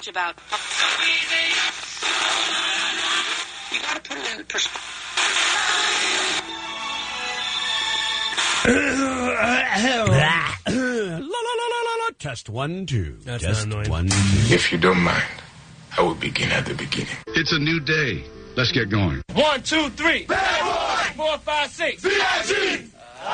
about. You gotta put it in perspective. Test 1, 2. That's Test not annoying. 1, 2. If you don't mind, I will begin at the beginning. It's a new day. Let's get going. 1, 2, 3. Bad boy. 4, 5, 6. VIG.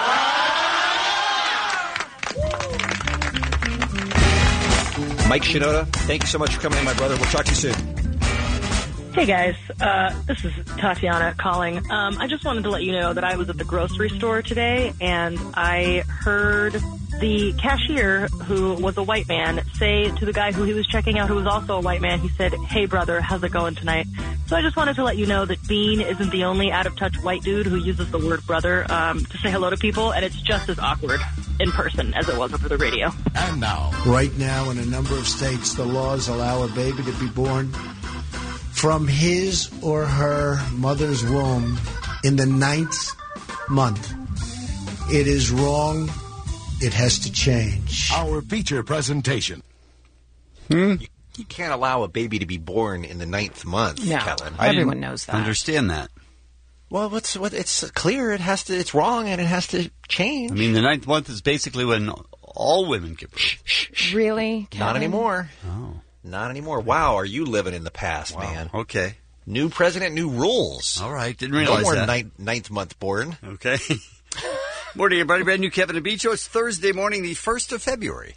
Mike Shinoda, thank you so much for coming in, my brother. We'll talk to you soon. Hey guys, this is Tatiana calling. I just wanted to let you know that I was at the grocery store today and I heard the cashier, who was a white man, say to the guy who he was checking out, who was also a white man, he said, "Hey brother, how's it going tonight?" So I just wanted to let you know that Bean isn't the only out-of-touch white dude who uses the word brother to say hello to people, and it's just as awkward in person as it was over the radio. And now. Right now, in a number of states, the laws allow a baby to be born from his or her mother's womb in the 9th month. It is wrong. It has to change. Our feature presentation. You can't allow a baby to be born in the 9th month, No, Kellen. everyone knows that. Understand that. Well, it's clear. It's wrong, and it has to change. I mean, the 9th month is basically when all women give birth. Really, Kevin? Not anymore. Oh. Not anymore. Wow, are you living in the past, Wow. man? Okay. New president, new rules. All right. Didn't realize no more that. 9th month born. Okay. Morning, everybody. Brand new Kevin and Beach Show. It's Thursday morning, the 1st of February.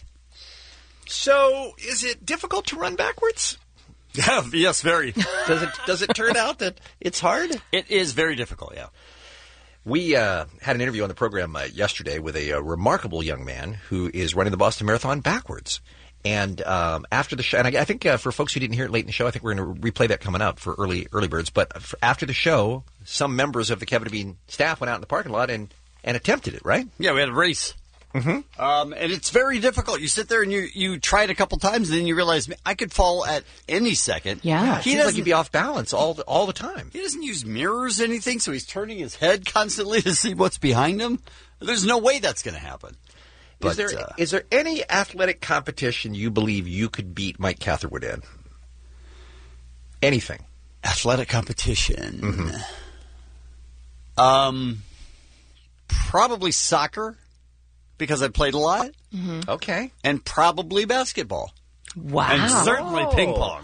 So, is it difficult to run backwards? Yes, very. Does it turn out that it's hard? It is very difficult, yeah. We had an interview on the program yesterday with a remarkable young man who is running the Boston Marathon backwards. And after the show, and I think for folks who didn't hear it late in the show, I think we're going to replay that coming up for early birds. But after the show, some members of the Kevin and Bean staff went out in the parking lot and attempted it, right? Yeah, we had a race. Mm-hmm. And it's very difficult. You sit there and you try it a couple times, and then you realize, I could fall at any second. Yeah. It seems like he'd be off balance all the time. He doesn't use mirrors or anything, so he's turning his head constantly to see what's behind him. There's no way that's going to happen. But, is there any athletic competition you believe you could beat Mike Catherwood in? Anything? Athletic competition. Mm-hmm. Probably soccer, because I played a lot. Mm-hmm. Okay. And probably basketball. Wow. And certainly ping pong.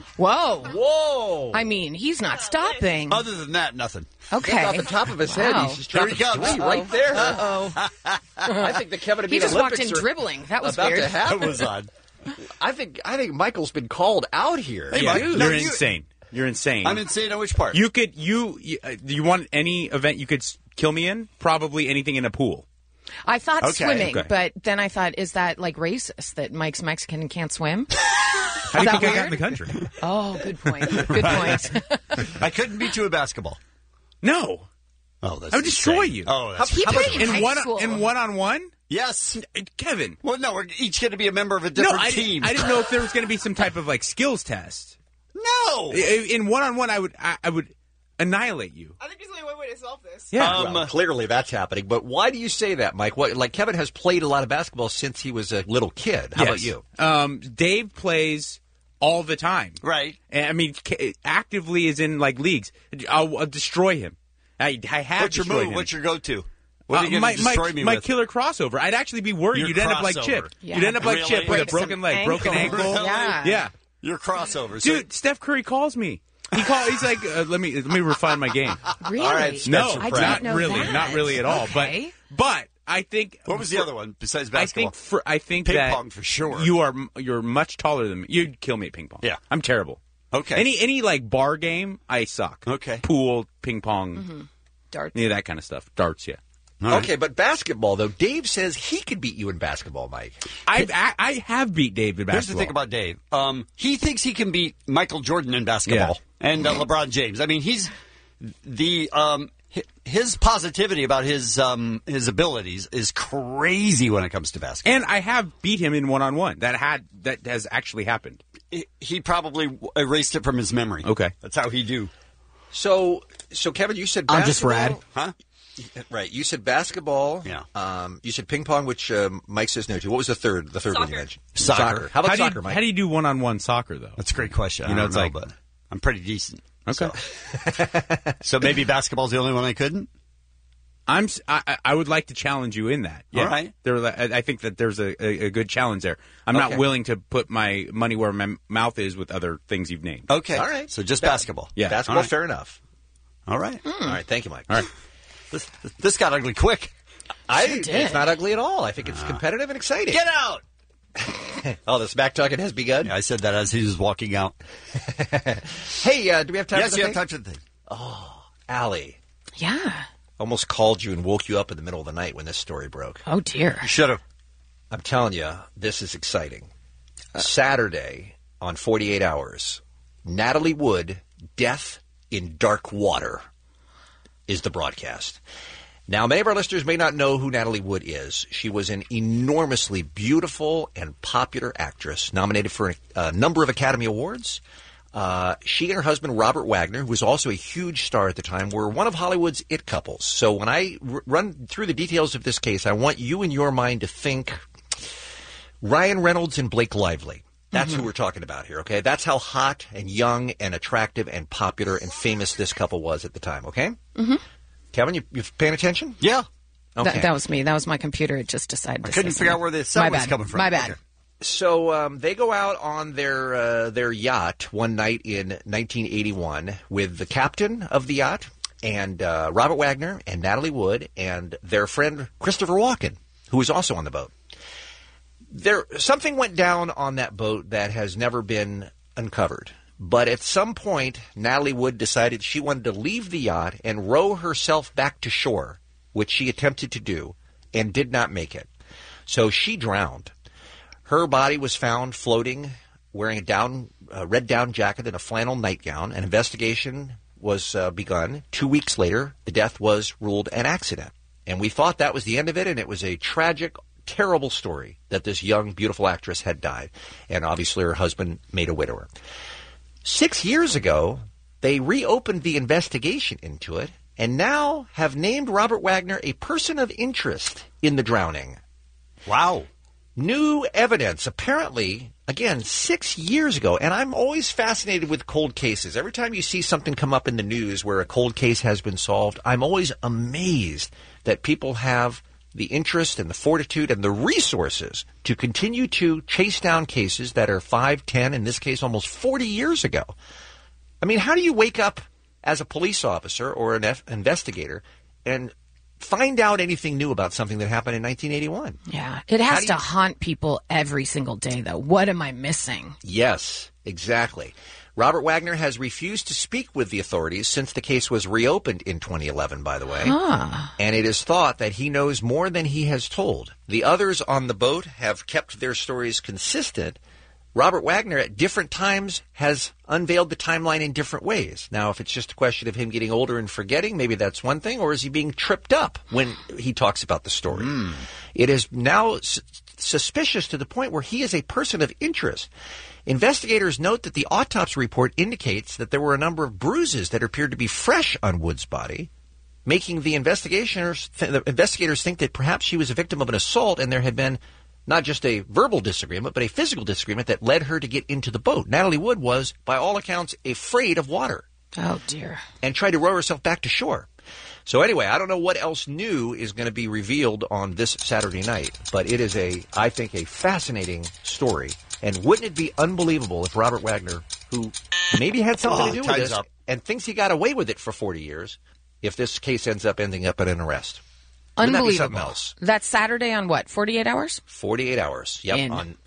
Whoa. I mean, he's not stopping. Other than that, nothing. Okay. Off the top of his head, he's just dropping three right there. Uh-oh. I think the Kevin and Bean He just Olympics walked in dribbling. That was about weird. to happen. That was odd. I think Michael's been called out here. Hey, Yeah, Mike, you're insane. You're insane. I'm insane on which part? You could you want any event you could kill me in? Probably anything in a pool. I thought swimming, okay. but then I thought, is that like racist that Mike's Mexican and can't swim? How do you think I got in the country? Oh, good point. Good point. I couldn't beat you in basketball. No. Oh, that's I would destroy insane. you. Oh, that's He played in high school. in one-on-one? Yes. Kevin. Well, no, we're each going to be a member of a different team. I didn't know if there was going to be some type of like skills test. No. In one-on-one, I would annihilate you. I think there's only one way to solve this. Yeah. Well, clearly that's happening. But why do you say that, Mike? Like Kevin has played a lot of basketball since he was a little kid. How about you? Dave plays all the time. Right. And, I mean, actively is in like leagues. I'll destroy him. I have What's your destroyed move? him. What's your go-to? What are you going to destroy me my with? killer crossover. I'd actually be worried Your you'd end up like crossover. Chip. Yeah. You'd end up like Really? Chip with a Break some broken leg, broken ankle. ankle. Yeah. Your crossover. Dude, Steph Curry calls me. He's like, let me refine my game. Really? All right, No, Spencer I Pratt. didn't not know really, that. not really at all. Okay. But I think. What was the other one besides basketball? I think Ping that pong for sure. You're much taller than me. You'd kill me at ping pong. Yeah. I'm terrible. Okay. Any like bar game, I suck. Okay. Pool, ping pong, Darts. any of that kind of stuff. Darts, yeah. Okay, but basketball, though, Dave says he could beat you in basketball, Mike. I have beat Dave in basketball. Here's the thing about Dave. He thinks he can beat Michael Jordan in basketball and LeBron James. I mean, he's the his positivity about his abilities is crazy when it comes to basketball. And I have beat him in one-on-one. That has actually happened. He probably erased it from his memory. Okay. That's how he do. So Kevin, you said I'm basketball? just rad. Huh? Right. You said basketball. Yeah. You said ping pong, which Mike says no to. What was the third? The third one you mentioned. Soccer. How about How soccer, Mike? How do you do one-on-one soccer, though? That's a great question. You know, I it's don't like- but I'm pretty decent. Okay. So maybe basketball's the only one I couldn't? I would like to challenge you in that. Yeah. All right. I think that there's a good challenge there. I'm Okay. not willing to put my money where my mouth is with other things you've named. Okay. All right. So just basketball. Yeah. Basketball, All right. fair enough. All right. All right. Thank you, Mike. All right. This got ugly quick. It's not ugly at all. I think it's competitive and exciting. Get out! Oh, the smack talking has begun? Yeah, I said that as he was walking out. Hey, do we have time Yes, for the you thing? have time for the thing. Allie, Yeah. almost called you and woke you up in the middle of the night when this story broke. Oh, dear. Should have. I'm telling you, this is exciting. Saturday on 48 Hours, Natalie Wood, Death in Dark Water is the broadcast. Now, many of our listeners may not know who Natalie Wood is. She was an enormously beautiful and popular actress, nominated for a number of Academy Awards. She and her husband, Robert Wagner, who was also a huge star at the time, were one of Hollywood's it couples. So when I run through the details of this case, I want you in your mind to think Ryan Reynolds and Blake Lively. That's who we're talking about here, okay? That's how hot and young and attractive and popular and famous this couple was at the time, okay? Mm-hmm. Kevin, you paying attention? Yeah. Okay. That was me. That was my computer. It just decided to I couldn't say figure out something. where the sound My was bad. coming from. My bad. Okay. So they go out on their yacht one night in 1981 with the captain of the yacht and Robert Wagner and Natalie Wood and their friend Christopher Walken, who was also on the boat. Something went down on that boat that has never been uncovered. But at some point, Natalie Wood decided she wanted to leave the yacht and row herself back to shore, which she attempted to do and did not make it. So she drowned. Her body was found floating, wearing a red down jacket and a flannel nightgown. An investigation was begun. 2 weeks later, the death was ruled an accident. And we thought that was the end of it, and it was a tragic, terrible story that this young, beautiful actress had died. And obviously her husband made a widower. 6 years ago, they reopened the investigation into it and now have named Robert Wagner a person of interest in the drowning. Wow. New evidence, apparently, again, 6 years ago, and I'm always fascinated with cold cases. Every time you see something come up in the news where a cold case has been solved, I'm always amazed that people have the interest and the fortitude and the resources to continue to chase down cases that are 5, 10, in this case almost 40 years ago. I mean, how do you wake up as a police officer or an investigator and find out anything new about something that happened in 1981? Yeah. It has to haunt people every single day, though. What am I missing? Yes, exactly. Robert Wagner has refused to speak with the authorities since the case was reopened in 2011, by the way. And it is thought that he knows more than he has told. The others on the boat have kept their stories consistent. Robert Wagner at different times has unveiled the timeline in different ways. Now, if it's just a question of him getting older and forgetting, maybe that's one thing, or is he being tripped up when he talks about the story? It is now suspicious to the point where he is a person of interest. Investigators note that the autopsy report indicates that there were a number of bruises that appeared to be fresh on Wood's body, making the investigators think that perhaps she was a victim of an assault and there had been not just a verbal disagreement, but a physical disagreement that led her to get into the boat. Natalie Wood was, by all accounts, afraid of water. Oh, dear. And tried to row herself back to shore. So anyway, I don't know what else new is going to be revealed on this Saturday night, but it is I think, a fascinating story. And wouldn't it be unbelievable if Robert Wagner, who maybe had something to do with this and thinks he got away with it for 40 years, if this case ending up in an arrest? Wouldn't that be something Unbelievable. else? That's Saturday on what, 48 hours? 48 hours. Yep, on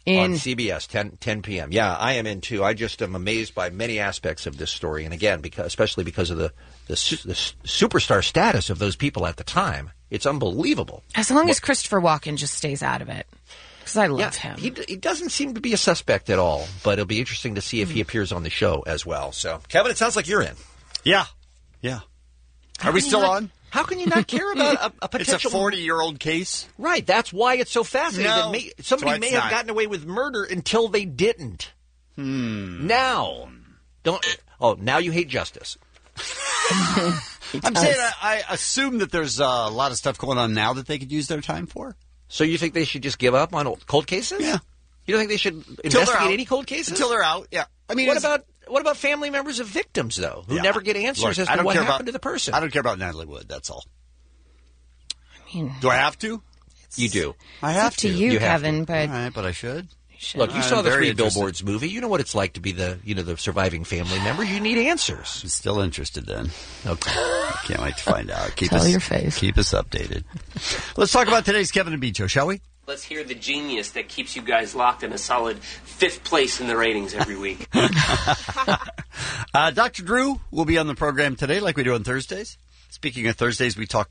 CBS, 10 p.m. Yeah, I am in too. I just am amazed by many aspects of this story. And again, especially because of the superstar status of those people at the time. It's unbelievable. As long as Christopher Walken just stays out of it. Because I love him. He doesn't seem to be a suspect at all, but it'll be interesting to see if he appears on the show as well. So, Kevin, it sounds like you're in. Yeah. Yeah. Are we still on? How can you not care about a potential... It's a 40-year-old case? Right. That's why it's so fascinating. No. That somebody may have gotten away with murder until they didn't. Now. Now you hate justice. I'm saying I assume that there's a lot of stuff going on now that they could use their time for. So you think they should just give up on cold cases? Yeah. You don't think they should investigate any cold cases? Until they're out, yeah. I mean, what about family members of victims, though, who never get answers as to what happened to the person? I don't care about Natalie Wood, that's all. I mean... Do I have to? You do. I have to. You Kevin, but... All right, but I should. Look, you saw the 3 Billboards movie. You know what it's like to be the surviving family member. You need answers. I'm still interested then. Okay. I can't wait to find out. Tell your face. Keep us updated. Let's talk about today's Kevin and Bean Show, shall we? Let's hear the genius that keeps you guys locked in a solid 5th place in the ratings every week. Dr. Drew will be on the program today like we do on Thursdays. Speaking of Thursdays, we talk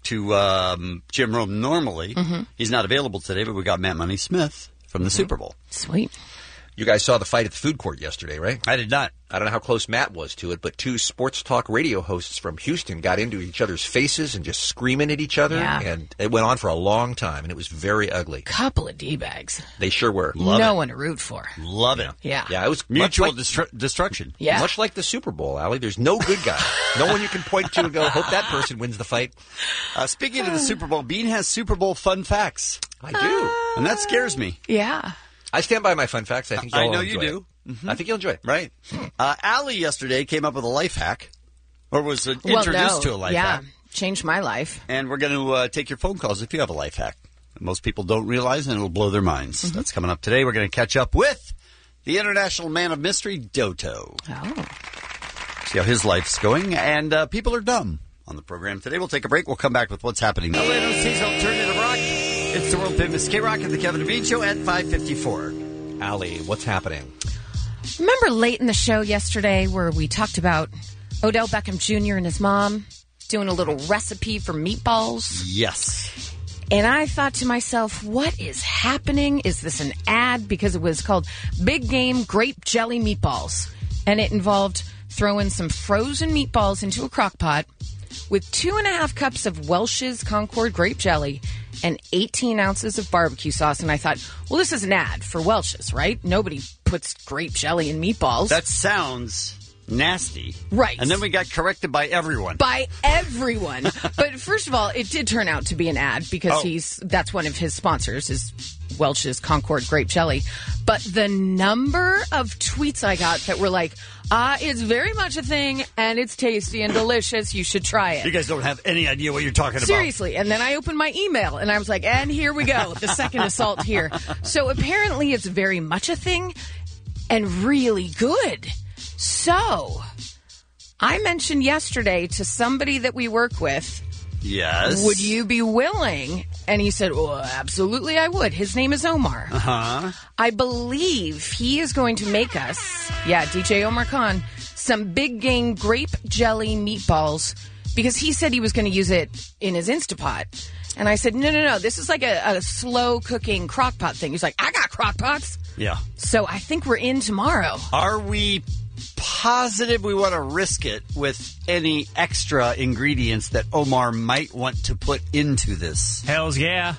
to Jim Rome normally. Mm-hmm. He's not available today, but we got Matt Money Smith from the Super Bowl. Sweet. You guys saw the fight at the food court yesterday, right? I did not. I don't know how close Matt was to it, but 2 sports talk radio hosts from Houston got into each other's faces and just screaming at each other. Yeah. And it went on for a long time, and it was very ugly. Couple of D-bags. They sure were. No one to root for. Love it. Yeah. Yeah, it was mutual destruction. Yeah. Much like the Super Bowl, Allie. There's no good guy. No one you can point to and go, hope that person wins the fight. Speaking of the Super Bowl, Bean has Super Bowl fun facts. I do. And that scares me. Yeah. I stand by my fun facts. I think you'll know enjoy you do. It. Mm-hmm. I think you'll enjoy it. Right. Allie yesterday came up with a life hack, or was introduced to a life hack. Yeah, changed my life. And we're going to take your phone calls if you have a life hack. Most people don't realize, and it'll blow their minds. Mm-hmm. That's coming up today. We're going to catch up with the international man of mystery, Doto. Oh. See how his life's going. And people are dumb on the program today. We'll take a break. We'll come back with what's happening now. LA's Alternative Rock. It's the world-famous K-Rock and the Kevin and Bean Show at 5:54. Allie, what's happening? Remember late in the show yesterday where we talked about Odell Beckham Jr. and his mom doing a little recipe for meatballs? Yes. And I thought to myself, what is happening? Is this an ad? Because it was called Big Game Grape Jelly Meatballs. And it involved throwing some frozen meatballs into a crock pot with 2.5 cups of Welch's Concord grape jelly and 18 ounces of barbecue sauce. And I thought, well, this is an ad for Welch's, right? Nobody puts grape jelly in meatballs. That sounds nasty. Right. And then we got corrected by everyone. By everyone. But first of all, it did turn out to be an ad because that's one of his sponsors is Welch's Concord grape jelly. But the number of tweets I got that were like, it's very much a thing, and it's tasty and delicious. You should try it. You guys don't have any idea what you're talking about. Seriously. And then I opened my email, and I was like, and here we go. The second assault here. So apparently it's very much a thing and really good. So I mentioned yesterday to somebody that we work with, yes, would you be willing? And he said, well, absolutely I would. His name is Omar. Uh-huh. I believe he is going to make us, DJ Omar Khan, some Big Game grape jelly meatballs because he said he was going to use it in his Instapot. And I said, no. This is like a slow cooking crock pot thing. He's like, I got crock pots. Yeah. So I think we're in tomorrow. Are we positive we want to risk it with any extra ingredients that Omar might want to put into this? Hells yeah.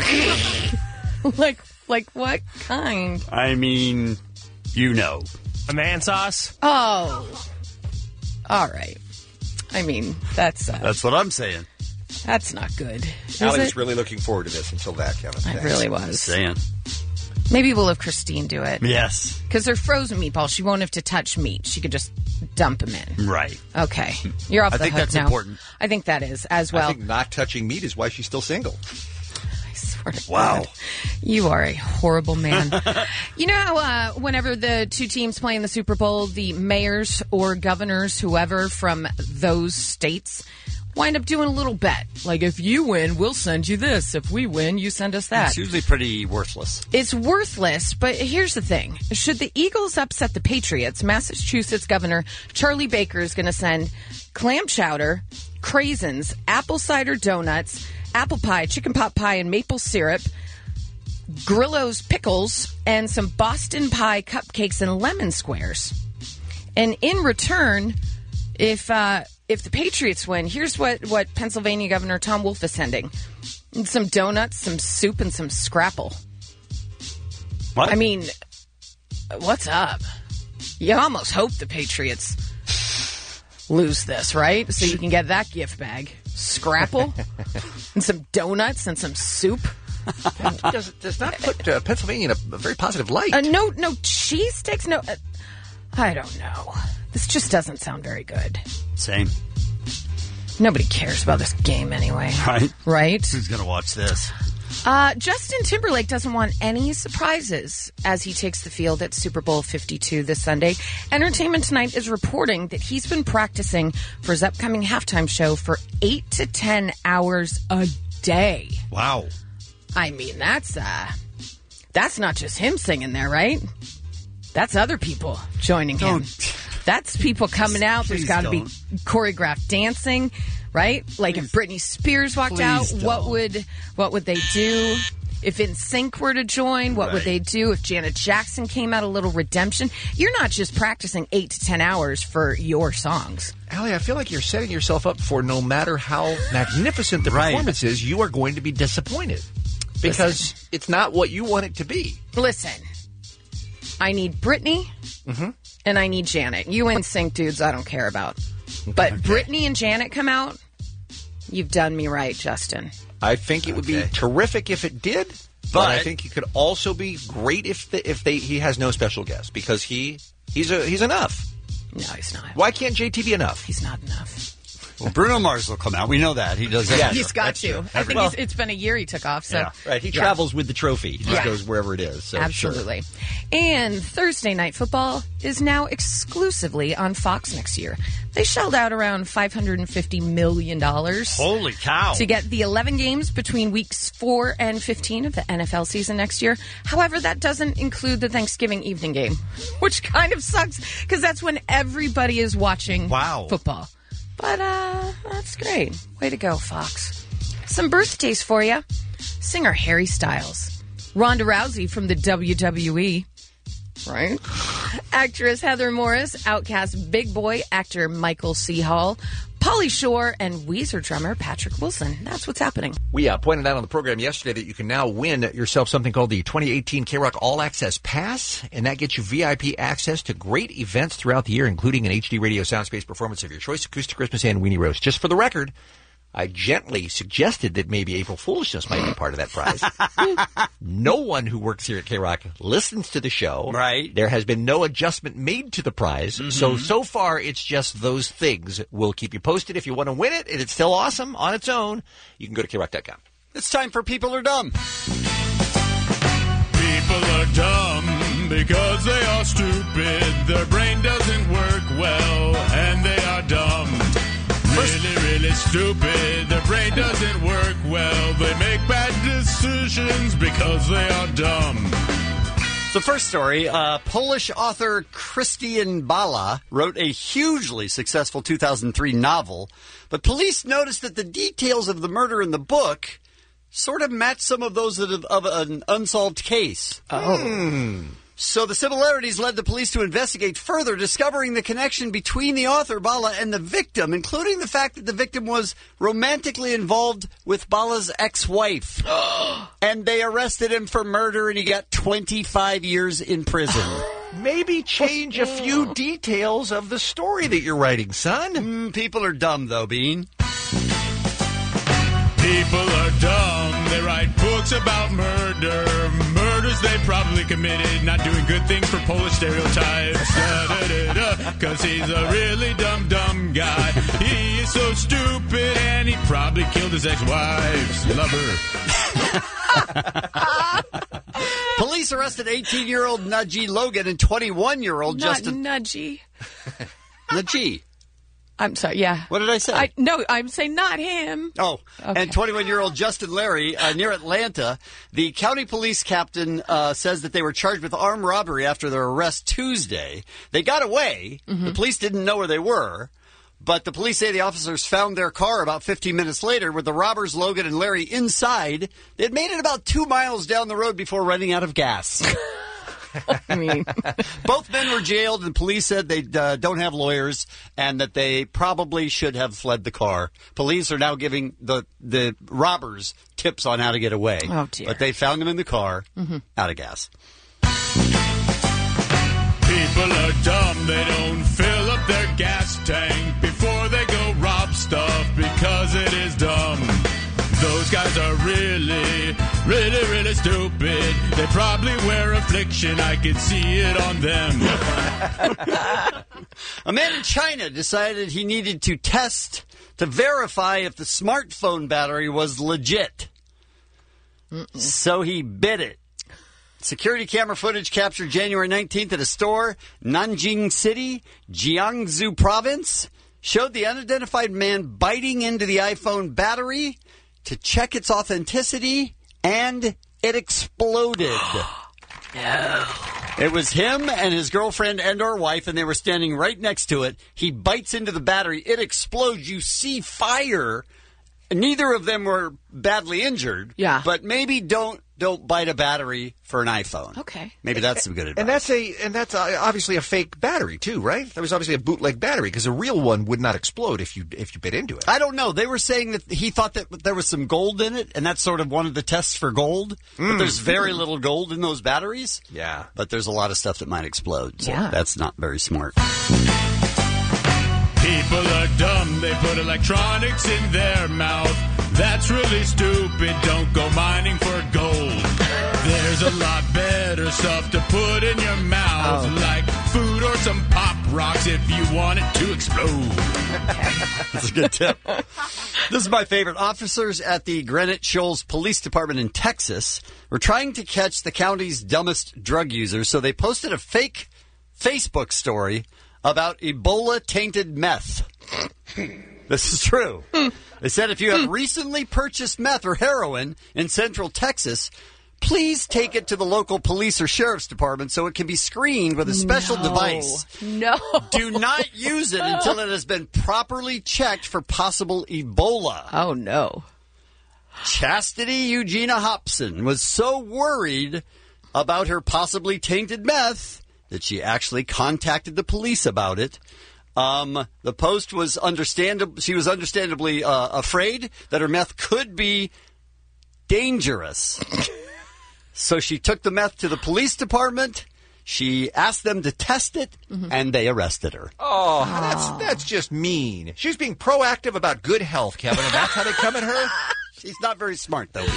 Like what kind? I mean, you know. A man sauce? Oh. All right. I mean, that's what I'm saying. That's not good. Allie was really looking forward to this until that, Kevin. I really was. Saying. Maybe we'll have Christine do it. Yes. Because they're frozen meatballs. She won't have to touch meat. She could just dump them in. Right. Okay. You're off the hook now. I think that's important. I think that is as well. I think not touching meat is why she's still single. I swear to wow. God. You are a horrible man. You know how whenever the two teams play in the Super Bowl, the mayors or governors, whoever from those states, wind up doing a little bet. Like, if you win, we'll send you this. If we win, you send us that. It's usually pretty worthless. It's worthless, but here's the thing. Should the Eagles upset the Patriots, Massachusetts Governor Charlie Baker is going to send clam chowder, craisins, apple cider donuts, apple pie, chicken pot pie, and maple syrup, Grillo's pickles, and some Boston pie cupcakes and lemon squares. And in return, if the Patriots win, here's what Pennsylvania Governor Tom Wolf is sending. Some donuts, some soup, and some scrapple. What? I mean, what's up? You almost hope the Patriots lose this, right? So you can get that gift bag. Scrapple and some donuts and some soup. Does not put Pennsylvania in a very positive light. No cheese sticks. No, I don't know. This just doesn't sound very good. Same. Nobody cares about this game anyway. Right? Who's going to watch this? Justin Timberlake doesn't want any surprises as he takes the field at Super Bowl 52 this Sunday. Entertainment Tonight is reporting that he's been practicing for his upcoming halftime show for 8 to 10 hours a day. Wow. I mean, that's not just him singing there, right? That's other people joining him. That's people coming out. There's got to be choreographed dancing, right? Like if Britney Spears walked out, what would they do? If NSYNC were to join, what would they do? If Janet Jackson came out, a little redemption. You're not just practicing 8 to 10 hours for your songs. Allie, I feel like you're setting yourself up for no matter how magnificent the performance is, you are going to be disappointed. Because it's not what you want it to be. Listen, I need Britney and I need Janet. You NSYNC dudes I don't care about. But Britney and Janet come out, you've done me right, Justin. I think it would be terrific if it did, but I think it could also be great if he has no special guest because he's enough. No, he's not. Why can't JT be enough? He's not enough. Well, Bruno Mars will come out. We know that. He does that. He's got to. I think it's been a year he took off. So right. He travels with the trophy. He just goes wherever it is. So absolutely. Sure. And Thursday Night Football is now exclusively on Fox next year. They shelled out around $550 million. Holy cow. To get the 11 games between weeks 4 and 15 of the NFL season next year. However, that doesn't include the Thanksgiving evening game, which kind of sucks because that's when everybody is watching football. But that's great. Way to go, Fox. Some birthdays for you. Singer Harry Styles. Ronda Rousey from the WWE. Right? Actress Heather Morris. Outcast Big Boy. Actor Michael C. Hall. Pauly Shore and Weezer drummer Patrick Wilson. That's what's happening. We pointed out on the program yesterday that you can now win yourself something called the 2018 K-Rock All Access Pass, and that gets you VIP access to great events throughout the year, including an HD radio soundspace performance of your choice, Acoustic Christmas and Weenie Roast. Just for the record, I gently suggested that maybe April Foolishness might be part of that prize. No one who works here at K-Rock listens to the show. Right. There has been no adjustment made to the prize. So far, it's just those things. We'll keep you posted if you want to win it, and it's still awesome on its own. You can go to KRock.com. It's time for People Are Dumb. People are dumb because they are stupid. Their brain doesn't work well, and they are dumb. Really stupid. Their brain doesn't work well. They make bad decisions because they are dumb. The first story, Polish author Christian Bala wrote a hugely successful 2003 novel, but police noticed that the details of the murder in the book sort of match some of those of an unsolved case. So the similarities led the police to investigate further, discovering the connection between the author, Bala, and the victim, including the fact that the victim was romantically involved with Bala's ex-wife. And they arrested him for murder, and he got 25 years in prison. Maybe change a few details of the story that you're writing, son. People are dumb, though, Bean. People are dumb. They write books about murder. Murders they probably committed. Not doing good things for Polish stereotypes. Because he's a really dumb guy. He is so stupid and he probably killed his ex-wife's lover. Police arrested 18-year-old Najee Logan and 21-year-old Justin... Nudgy. Najee. I'm sorry, yeah. What did I say? No, I'm saying not him. Oh, okay. And 21-year-old Justin Larry near Atlanta. The county police captain says that they were charged with armed robbery after their arrest Tuesday. They got away. The police didn't know where they were. But the police say the officers found their car about 15 minutes later with the robbers, Logan and Larry, inside. They had made it about 2 miles down the road before running out of gas. I mean, both men were jailed, and police said they don't have lawyers and that they probably should have fled the car. Police are now giving the robbers tips on how to get away. Oh, dear. But they found them in the car, out of gas. People are dumb. They don't fill up their gas tank before Really, really stupid. They probably wear affliction. I could see it on them. A man in China decided he needed to test to verify if the smartphone battery was legit. So he bit it. Security camera footage captured January 19th at a store, Nanjing City, Jiangsu Province, showed the unidentified man biting into the iPhone battery to check its authenticity, and it exploded. No. It was him and his girlfriend and or wife, and they were standing right next to it. He bites into the battery. It explodes. You see fire. Neither of them were badly injured. Yeah. But maybe don't bite a battery for an iPhone. Okay. Maybe that's some good advice. And that's obviously a fake battery too, right? That was obviously a bootleg battery because a real one would not explode if you bit into it. I don't know. They were saying that he thought that there was some gold in it, and that's sort of one of the tests for gold. But there's very little gold in those batteries. Yeah. But there's a lot of stuff that might explode. So Yeah. that's not very smart. People are dumb, they put electronics in their mouth. That's really stupid, don't go mining for gold. There's a lot better stuff to put in your mouth, like food or some pop rocks if you want it to explode. That's a good tip. This is my favorite. Officers at the Granite Shoals Police Department in Texas were trying to catch the county's dumbest drug users, so they posted a fake Facebook story about Ebola-tainted meth. This is true. They said if you have recently purchased meth or heroin in Central Texas, please take it to the local police or sheriff's department so it can be screened with a special device. No. Do not use it until it has been properly checked for possible Ebola. Oh, no. Chastity Eugenia Hobson was so worried about her possibly tainted meth that she actually contacted the police about it. The post was understandable. She was understandably afraid that her meth could be dangerous. So she took the meth to the police department. She asked them to test it, and they arrested her. Oh, that's just mean. She was being proactive about good health, Kevin, and that's how they come at her? She's not very smart, though.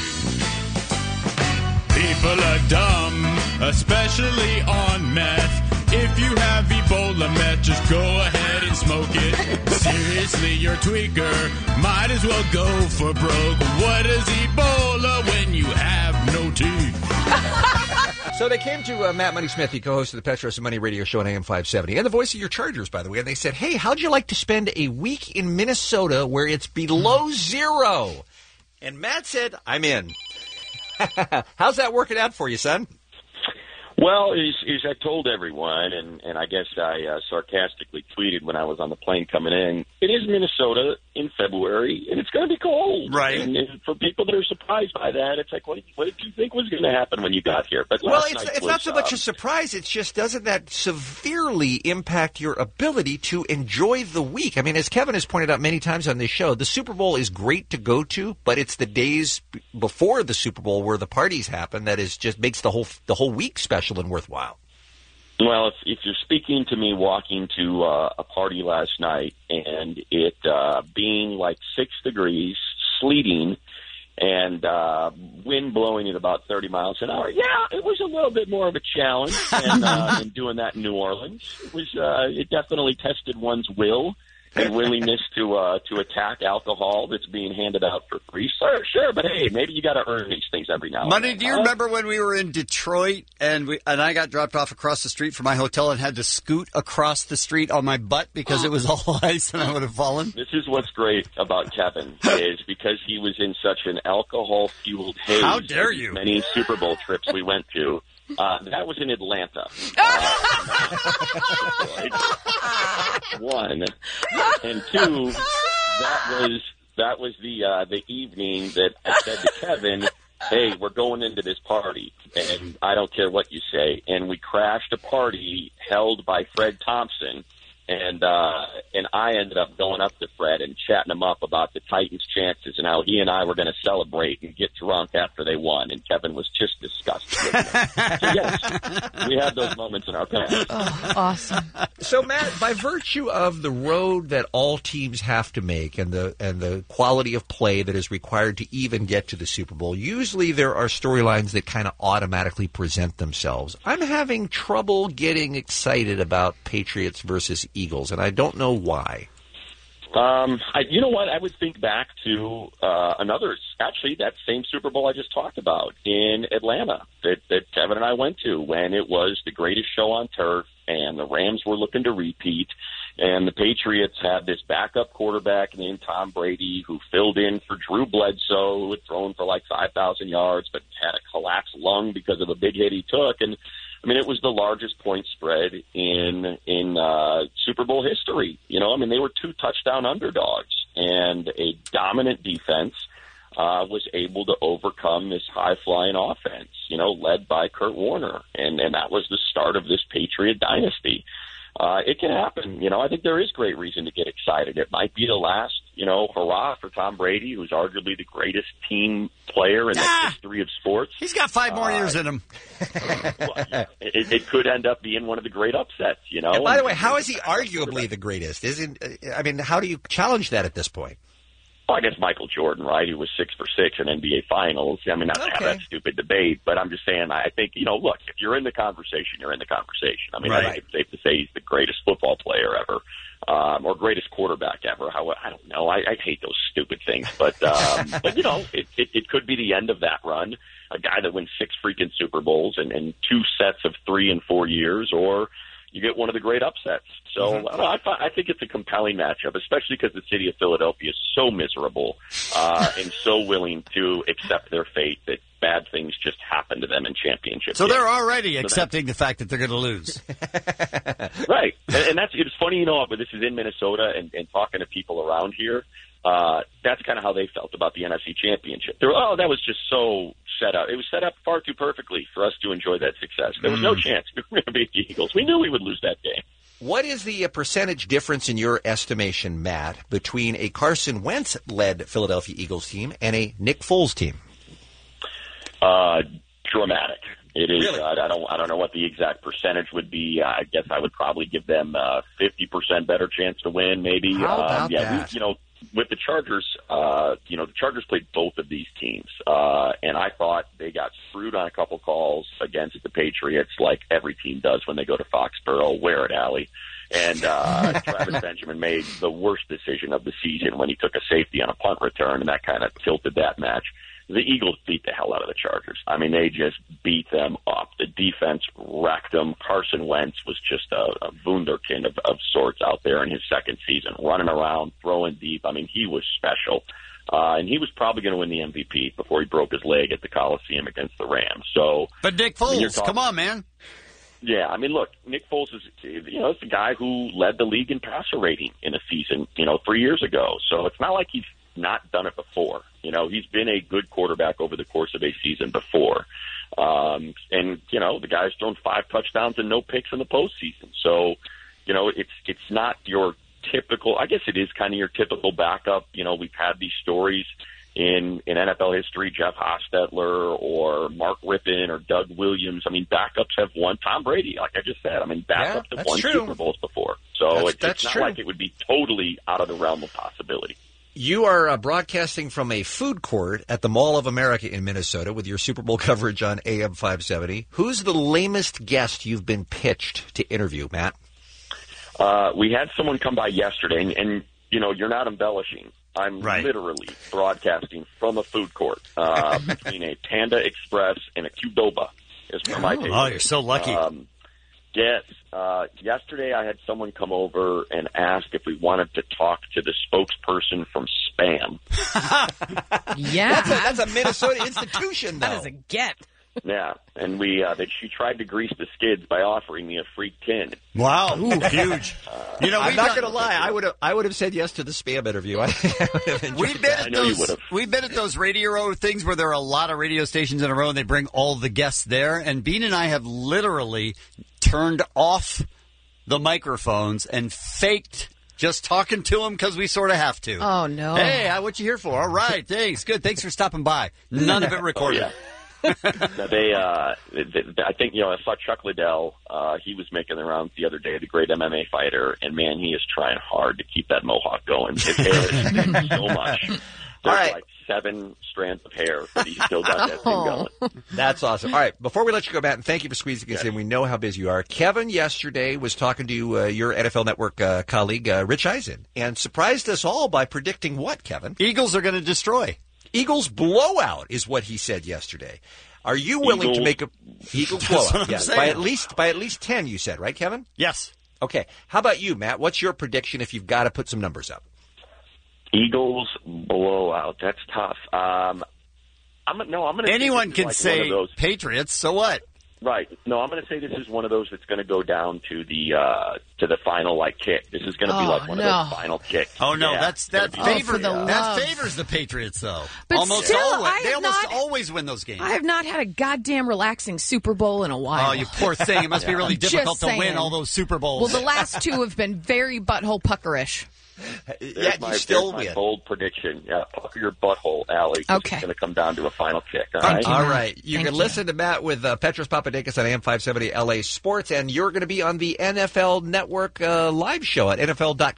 People are dumb, especially on meth. If you have Ebola meth, just go ahead and smoke it. Seriously, you're a tweaker. Might as well go for broke. What is Ebola when you have no teeth? So they came to Matt Money Smith, the co-host of the Petros and Money radio show on AM 570, and the voice of your Chargers, by the way, and they said, hey, how'd you like to spend a week in Minnesota where it's below zero? And Matt said, I'm in. How's that working out for you, son? Well, as I told everyone, and I guess I sarcastically tweeted when I was on the plane coming in, it is Minnesota in February, and it's going to be cold. Right. And for people that are surprised by that, it's like, what did you think was going to happen when you got here? But well, it's not so much a surprise. It's just, doesn't that severely impact your ability to enjoy the week? I mean, as Kevin has pointed out many times on this show, the Super Bowl is great to go to, but it's the days before the Super Bowl where the parties happen that is just makes the whole week special and worthwhile. Well, if you're speaking to me walking to a party last night and it being like 6 degrees, sleeting, and wind blowing at about 30 miles an hour, yeah, it was a little bit more of a challenge than doing that in New Orleans. It definitely tested one's will and willingness to attack alcohol that's being handed out for free. Sure, but hey, maybe you got to earn these things every now and then. Money, do you remember when we were in Detroit and I got dropped off across the street from my hotel and had to scoot across the street on my butt because it was all ice and I would have fallen? This is what's great about Kevin is because he was in such an alcohol-fueled haze. How dare you? Many Super Bowl trips we went to. That was in Atlanta. One and two. That was the evening that I said to Kevin, "Hey, we're going into this party, and I don't care what you say." And we crashed a party held by Fred Thompson. And I ended up going up to Fred and chatting him up about the Titans' chances and how he and I were going to celebrate and get drunk after they won. And Kevin was just disgusted. So, yes, we had those moments in our past. Oh, awesome. So, Matt, by virtue of the road that all teams have to make and the quality of play that is required to even get to the Super Bowl, usually there are storylines that kind of automatically present themselves. I'm having trouble getting excited about Patriots versus Eagles, and I don't know why. You know what? I would think back to actually that same Super Bowl I just talked about in Atlanta that Kevin and I went to when it was the greatest show on turf and the Rams were looking to repeat. And the Patriots had this backup quarterback named Tom Brady who filled in for Drew Bledsoe, who had thrown for like 5,000 yards but had a collapsed lung because of a big hit he took. And I mean, it was the largest point spread in Super Bowl history. You know, I mean, they were 2 touchdown underdogs, and a dominant defense was able to overcome this high-flying offense, you know, led by Kurt Warner. And that was the start of this Patriot dynasty. It can happen. You know, I think there is great reason to get excited. It might be the last, you know, hurrah for Tom Brady, who's arguably the greatest team player in the history of sports. He's got 5 more years in him. Well, it could end up being one of the great upsets, you know. And by the way, how is he arguably the greatest? How do you challenge that at this point? Well, I guess Michael Jordan, right? He was 6 for 6 in NBA Finals. I mean, not to have that stupid debate, but I'm just saying, I think, you know, look, if you're in the conversation, you're in the conversation. I mean, I think it's safe to say he's the greatest football player ever, or greatest quarterback ever. I don't know. I hate those stupid things, but you know, it could be the end of that run. A guy that wins 6 freaking Super Bowls and 2 sets of 3 and 4 years, or you get one of the great upsets. So I think it's a compelling matchup, especially because the city of Philadelphia is so miserable and so willing to accept their fate that bad things just happen to them in championships. So they're already accepting the fact that they're going to lose. Right. And it's funny, you know, but this is in Minnesota and talking to people around here. That's kind of how they felt about the NFC Championship. They were, that was just so set up. It was set up far too perfectly for us to enjoy that success. There was no chance we were going to beat the Eagles. We knew we would lose that game. What is the percentage difference in your estimation, Matt, between a Carson Wentz-led Philadelphia Eagles team and a Nick Foles team? Dramatic. It is. Really? I don't know what the exact percentage would be. I guess I would probably give them 50% better chance to win, maybe. How about that? With the Chargers, the Chargers played both of these teams, and I thought they got screwed on a couple calls against the Patriots, like every team does when they go to Foxborough. Wear it, Allie. And Travis Benjamin made the worst decision of the season when he took a safety on a punt return, and that kind of tilted that match. The Eagles beat the hell out of the Chargers. I mean, they just beat them up. The defense wrecked them. Carson Wentz was just a wunderkind of sorts out there in his second season, running around, throwing deep. I mean, he was special. And he was probably going to win the MVP before he broke his leg at the Coliseum against the Rams. But Nick Foles, come on, man. Yeah, I mean, look, Nick Foles is, it's the guy who led the league in passer rating in a season, 3 years ago. So it's not like he's not done it before. He's been a good quarterback over the course of a season before. And the guy's thrown 5 touchdowns and no picks in the postseason. So, it's not your typical, I guess it is kind of your typical backup. We've had these stories in NFL history, Jeff Hostetler or Mark Rippon or Doug Williams. I mean, backups have won. Tom Brady, like I just said. I mean, backups have won Super Bowls before. So it's not like it would be totally out of the realm of possibility. You are broadcasting from a food court at the Mall of America in Minnesota with your Super Bowl coverage on AM 570. Who's the lamest guest you've been pitched to interview, Matt? We had someone come by yesterday, and you're not embellishing. I'm literally broadcasting from a food court between a Panda Express and a Qdoba is where my table. Oh, you're so lucky. Yes. Yesterday I had someone come over and ask if we wanted to talk to the spokesperson from Spam. Yeah. That's a Minnesota institution, though. That is a get. Yeah, and she tried to grease the skids by offering me a free tin. Wow, huge. I'm not going to lie. I would have said yes to the Spam interview. We've been at those radio things where there are a lot of radio stations in a row, and they bring all the guests there. And Bean and I have literally turned off the microphones and faked just talking to him because we sort of have to. Oh, no. Hey, what you here for? All right, thanks. Good. Thanks for stopping by. None of it recorded. Oh, yeah. I think, I saw Chuck Liddell. He was making the rounds the other day, the great MMA fighter, and man, he is trying hard to keep that mohawk going. His hair is thinning so much. There's like 7 strands of hair, but he's still got that thing going. That's awesome. All right, before we let you go, Matt, and thank you for squeezing us in. We know how busy you are. Kevin yesterday was talking to your NFL Network colleague, Rich Eisen, and surprised us all by predicting what, Kevin? Eagles are going to destroy. Eagles blowout is what he said yesterday. Are you willing to make a Eagles blowout? Yes, by at least 10, you said, right, Kevin? Yes. Okay. How about you, Matt? What's your prediction if you've got to put some numbers up? Eagles blowout. That's tough. I'm going to. Anyone can say Patriots. So what? Right. No, I'm going to say this is one of those that's going to go down to the final kick. This is going to be one of those final kicks. Oh no, yeah. that favors the Patriots though. But almost still, always. They almost always win those games. I have not had a goddamn relaxing Super Bowl in a while. Oh, you poor thing! It must be really difficult to win all those Super Bowls. Well, the last 2 have been very butthole puckerish. There's my bold prediction. Yeah, pucker your butthole, Allie. Okay. It's going to come down to a final kick. All Thank right. you, All right. You can listen to Matt with Petros Papadakis on AM 570 LA Sports, and you're going to be on the NFL Network live show at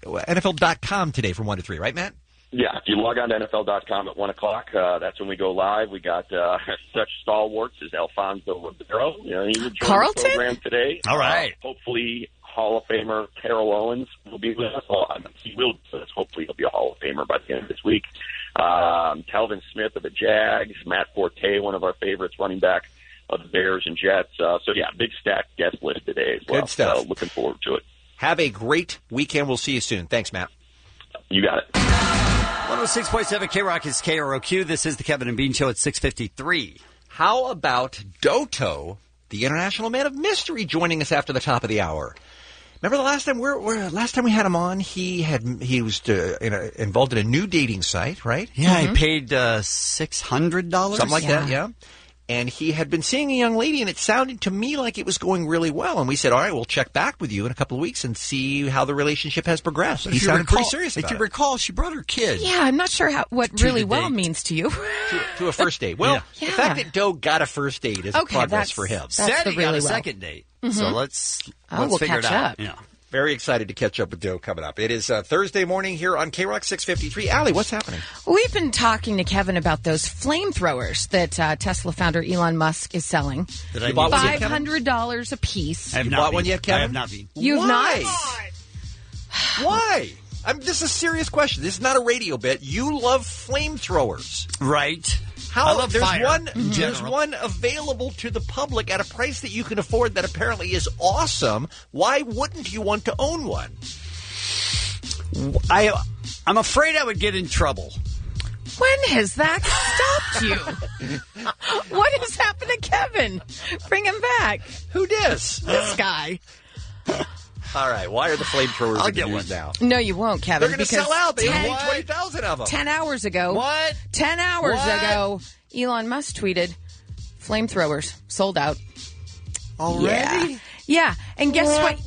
NFL.com today from 1 to 3, right, Matt? Yeah, if you log on to NFL.com at 1 o'clock, that's when we go live. We got such stalwarts as Alfonso Ribeiro. He would join the program today. All right. Hopefully, Hall of Famer Terrell Owens will be with us. He will be with us. Hopefully, he'll be a Hall of Famer by the end of this week. Telvin Smith of the Jags, Matt Forte, one of our favorites, running back of the Bears and Jets. Big stacked guest list today as well. Good stuff. So looking forward to it. Have a great weekend. We'll see you soon. Thanks, Matt. You got it. 106.7 K-Rock is KROQ. This is the Kevin and Bean Show at 6:53. How about Doto, the International Man of Mystery, joining us after the top of the hour? Remember the last time we had him on, he was involved in a new dating site, right? Yeah, he paid $600, something like that. Yeah. And he had been seeing a young lady, and it sounded to me like it was going really well. And we said, all right, we'll check back with you in a couple of weeks and see how the relationship has progressed. He sounded pretty serious about it. If you recall, she brought her kid. Yeah, I'm not sure what really well means to you. to a first date. Well, the fact that Doe got a first date is progress for him. Said he got a second date. Mm-hmm. So let's we'll figure it catch out. up. Yeah. Very excited to catch up with Doe coming up. It is Thursday morning here on K-Rock 653. Allie, what's happening? We've been talking to Kevin about those flamethrowers that Tesla founder Elon Musk is selling. You bought one yet, Kevin? $500 a piece. You bought one yet, Kevin? I have not been. You've not? Why? This is a serious question. This is not a radio bit. You love flamethrowers. Right. I love there's fire. There's one available to the public at a price that you can afford that apparently is awesome. Why wouldn't you want to own one? I'm afraid I would get in trouble. When has that stopped you? What has happened to Kevin? Bring him back. Who dis? This guy. All right, why are the flamethrowers in the news now? No, you won't, Kevin. They're going to sell out. They only 20,000 of them. 10 hours ago. What? 10 hours ago, Elon Musk tweeted, flamethrowers sold out. Already? Yeah. And guess what?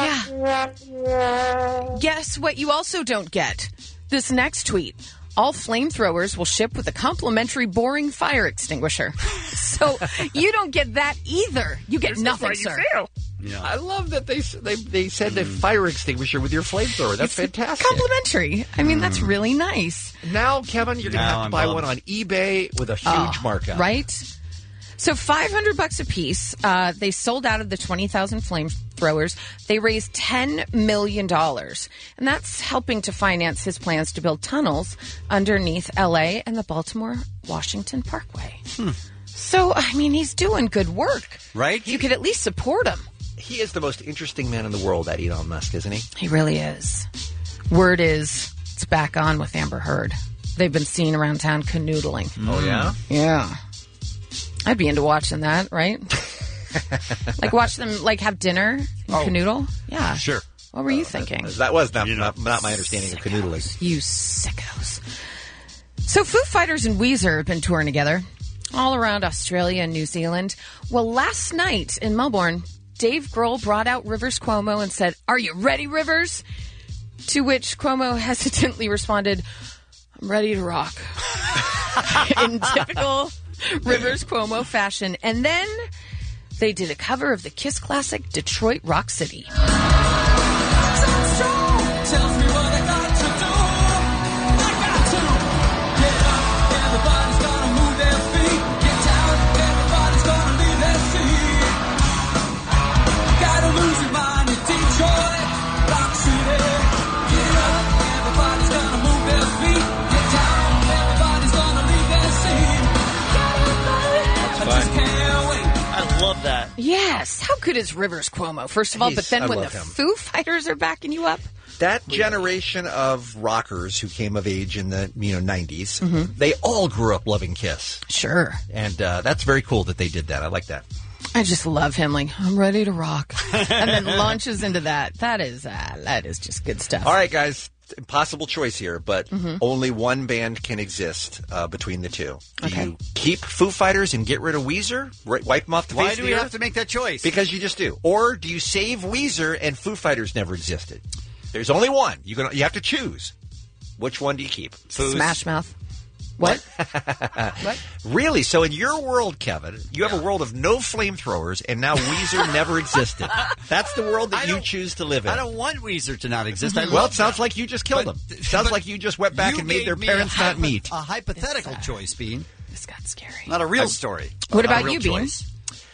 Yeah. Guess what you also don't get? This next tweet. All flamethrowers will ship with a complimentary boring fire extinguisher. So you don't get that either. You get nothing, sir. Yeah. I love that they said the fire extinguisher with your flamethrower. That's fantastic. Complimentary. I mean, that's really nice. Now, Kevin, you're going to have to buy one on eBay with a huge markup. Right? So $500 a piece. They sold out of the 20,000 flamethrowers. They raised $10 million. And that's helping to finance his plans to build tunnels underneath L.A. and the Baltimore-Washington Parkway. So, I mean, he's doing good work. Right? You could at least support him. He is the most interesting man in the world, that Elon Musk, isn't he? He really is. Word is it's back on with Amber Heard. They've been seen around town canoodling. Oh, yeah? Yeah. I'd be into watching that, right? Like watch them have dinner and canoodle? Yeah. Sure. What were you thinking? That was not my understanding of canoodling. You sickos. So Foo Fighters and Weezer have been touring together all around Australia and New Zealand. Well, last night in Melbourne, Dave Grohl brought out Rivers Cuomo and said, "Are you ready, Rivers?" To which Cuomo hesitantly responded, "I'm ready to rock." In typical Rivers Cuomo fashion. And then they did a cover of the Kiss classic, Detroit Rock City. Tells me what I got to do. I got to get up. Everybody's gonna move their feet. Get down. Everybody's gonna leave their seat. Gotta lose your mind in Detroit Rock City. Get up. Everybody's gonna move their feet. Get down. Everybody's gonna leave their seat. I just can't wait. I love that. Yes. How good is Rivers Cuomo, first of all? But then I when the love him. Foo Fighters are backing you up? That generation of rockers who came of age in the 90s, they all grew up loving Kiss. Sure. And that's very cool that they did that. I like that. I just love him. Like, I'm ready to rock. And then launches into that. That is just good stuff. All right, guys. Impossible choice here, but only one band can exist between the two. Do you keep Foo Fighters and get rid of Weezer? Wipe them off the face Why of do the we earth? have to make that choice? Because you just do. Or do you save Weezer and Foo Fighters never existed? There's only one. You have to choose. Which one do you keep? Smash Mouth. What? What? Really? So in your world, Kevin, you have a world of no flamethrowers, and now Weezer never existed. That's the world that you choose to live in. I don't want Weezer to not exist. Well, it sounds like you just killed them. Sounds like you just went back and made their parents not meet. A hypothetical choice, Bean. This got scary. Not a real story. What Not a about real you, Bean? choice.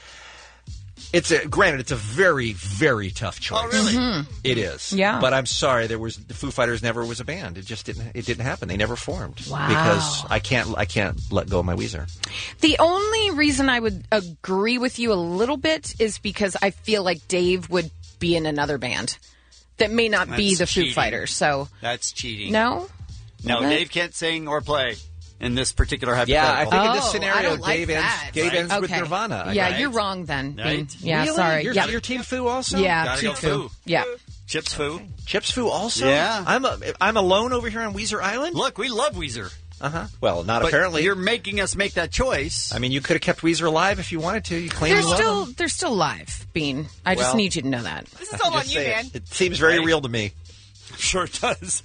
Granted, it's a very, very tough choice. Oh, really? It is. Yeah. But I'm sorry, the Foo Fighters never was a band. It just didn't happen. They never formed. Wow. Because I can't let go of my Weezer. The only reason I would agree with you a little bit is because I feel like Dave would be in another band that may not be the Foo Fighters. So that's cheating. No? No, Okay. Dave can't sing or play in this particular hypothetical. Yeah, I think in this I scenario, don't like Dave that. ends with Okay. Nirvana. Yeah, Right. you're wrong then. Bean. Right? Yeah, Really? sorry. You're, Yeah. you're Team Foo also? Yeah, Gotta Team go Foo. Foo. Yeah. Chips Foo. Chips Foo also? Yeah. I'm alone over here on Weezer Island? Look, we love Weezer. Uh-huh. Well, not But apparently. You're making us make that choice. I mean, you could have kept Weezer alive if you wanted to. You claim you love them. They're still live, Bean. I just Well, need you to know that. This is all on Just you, say man. It seems very real to me. Sure it does.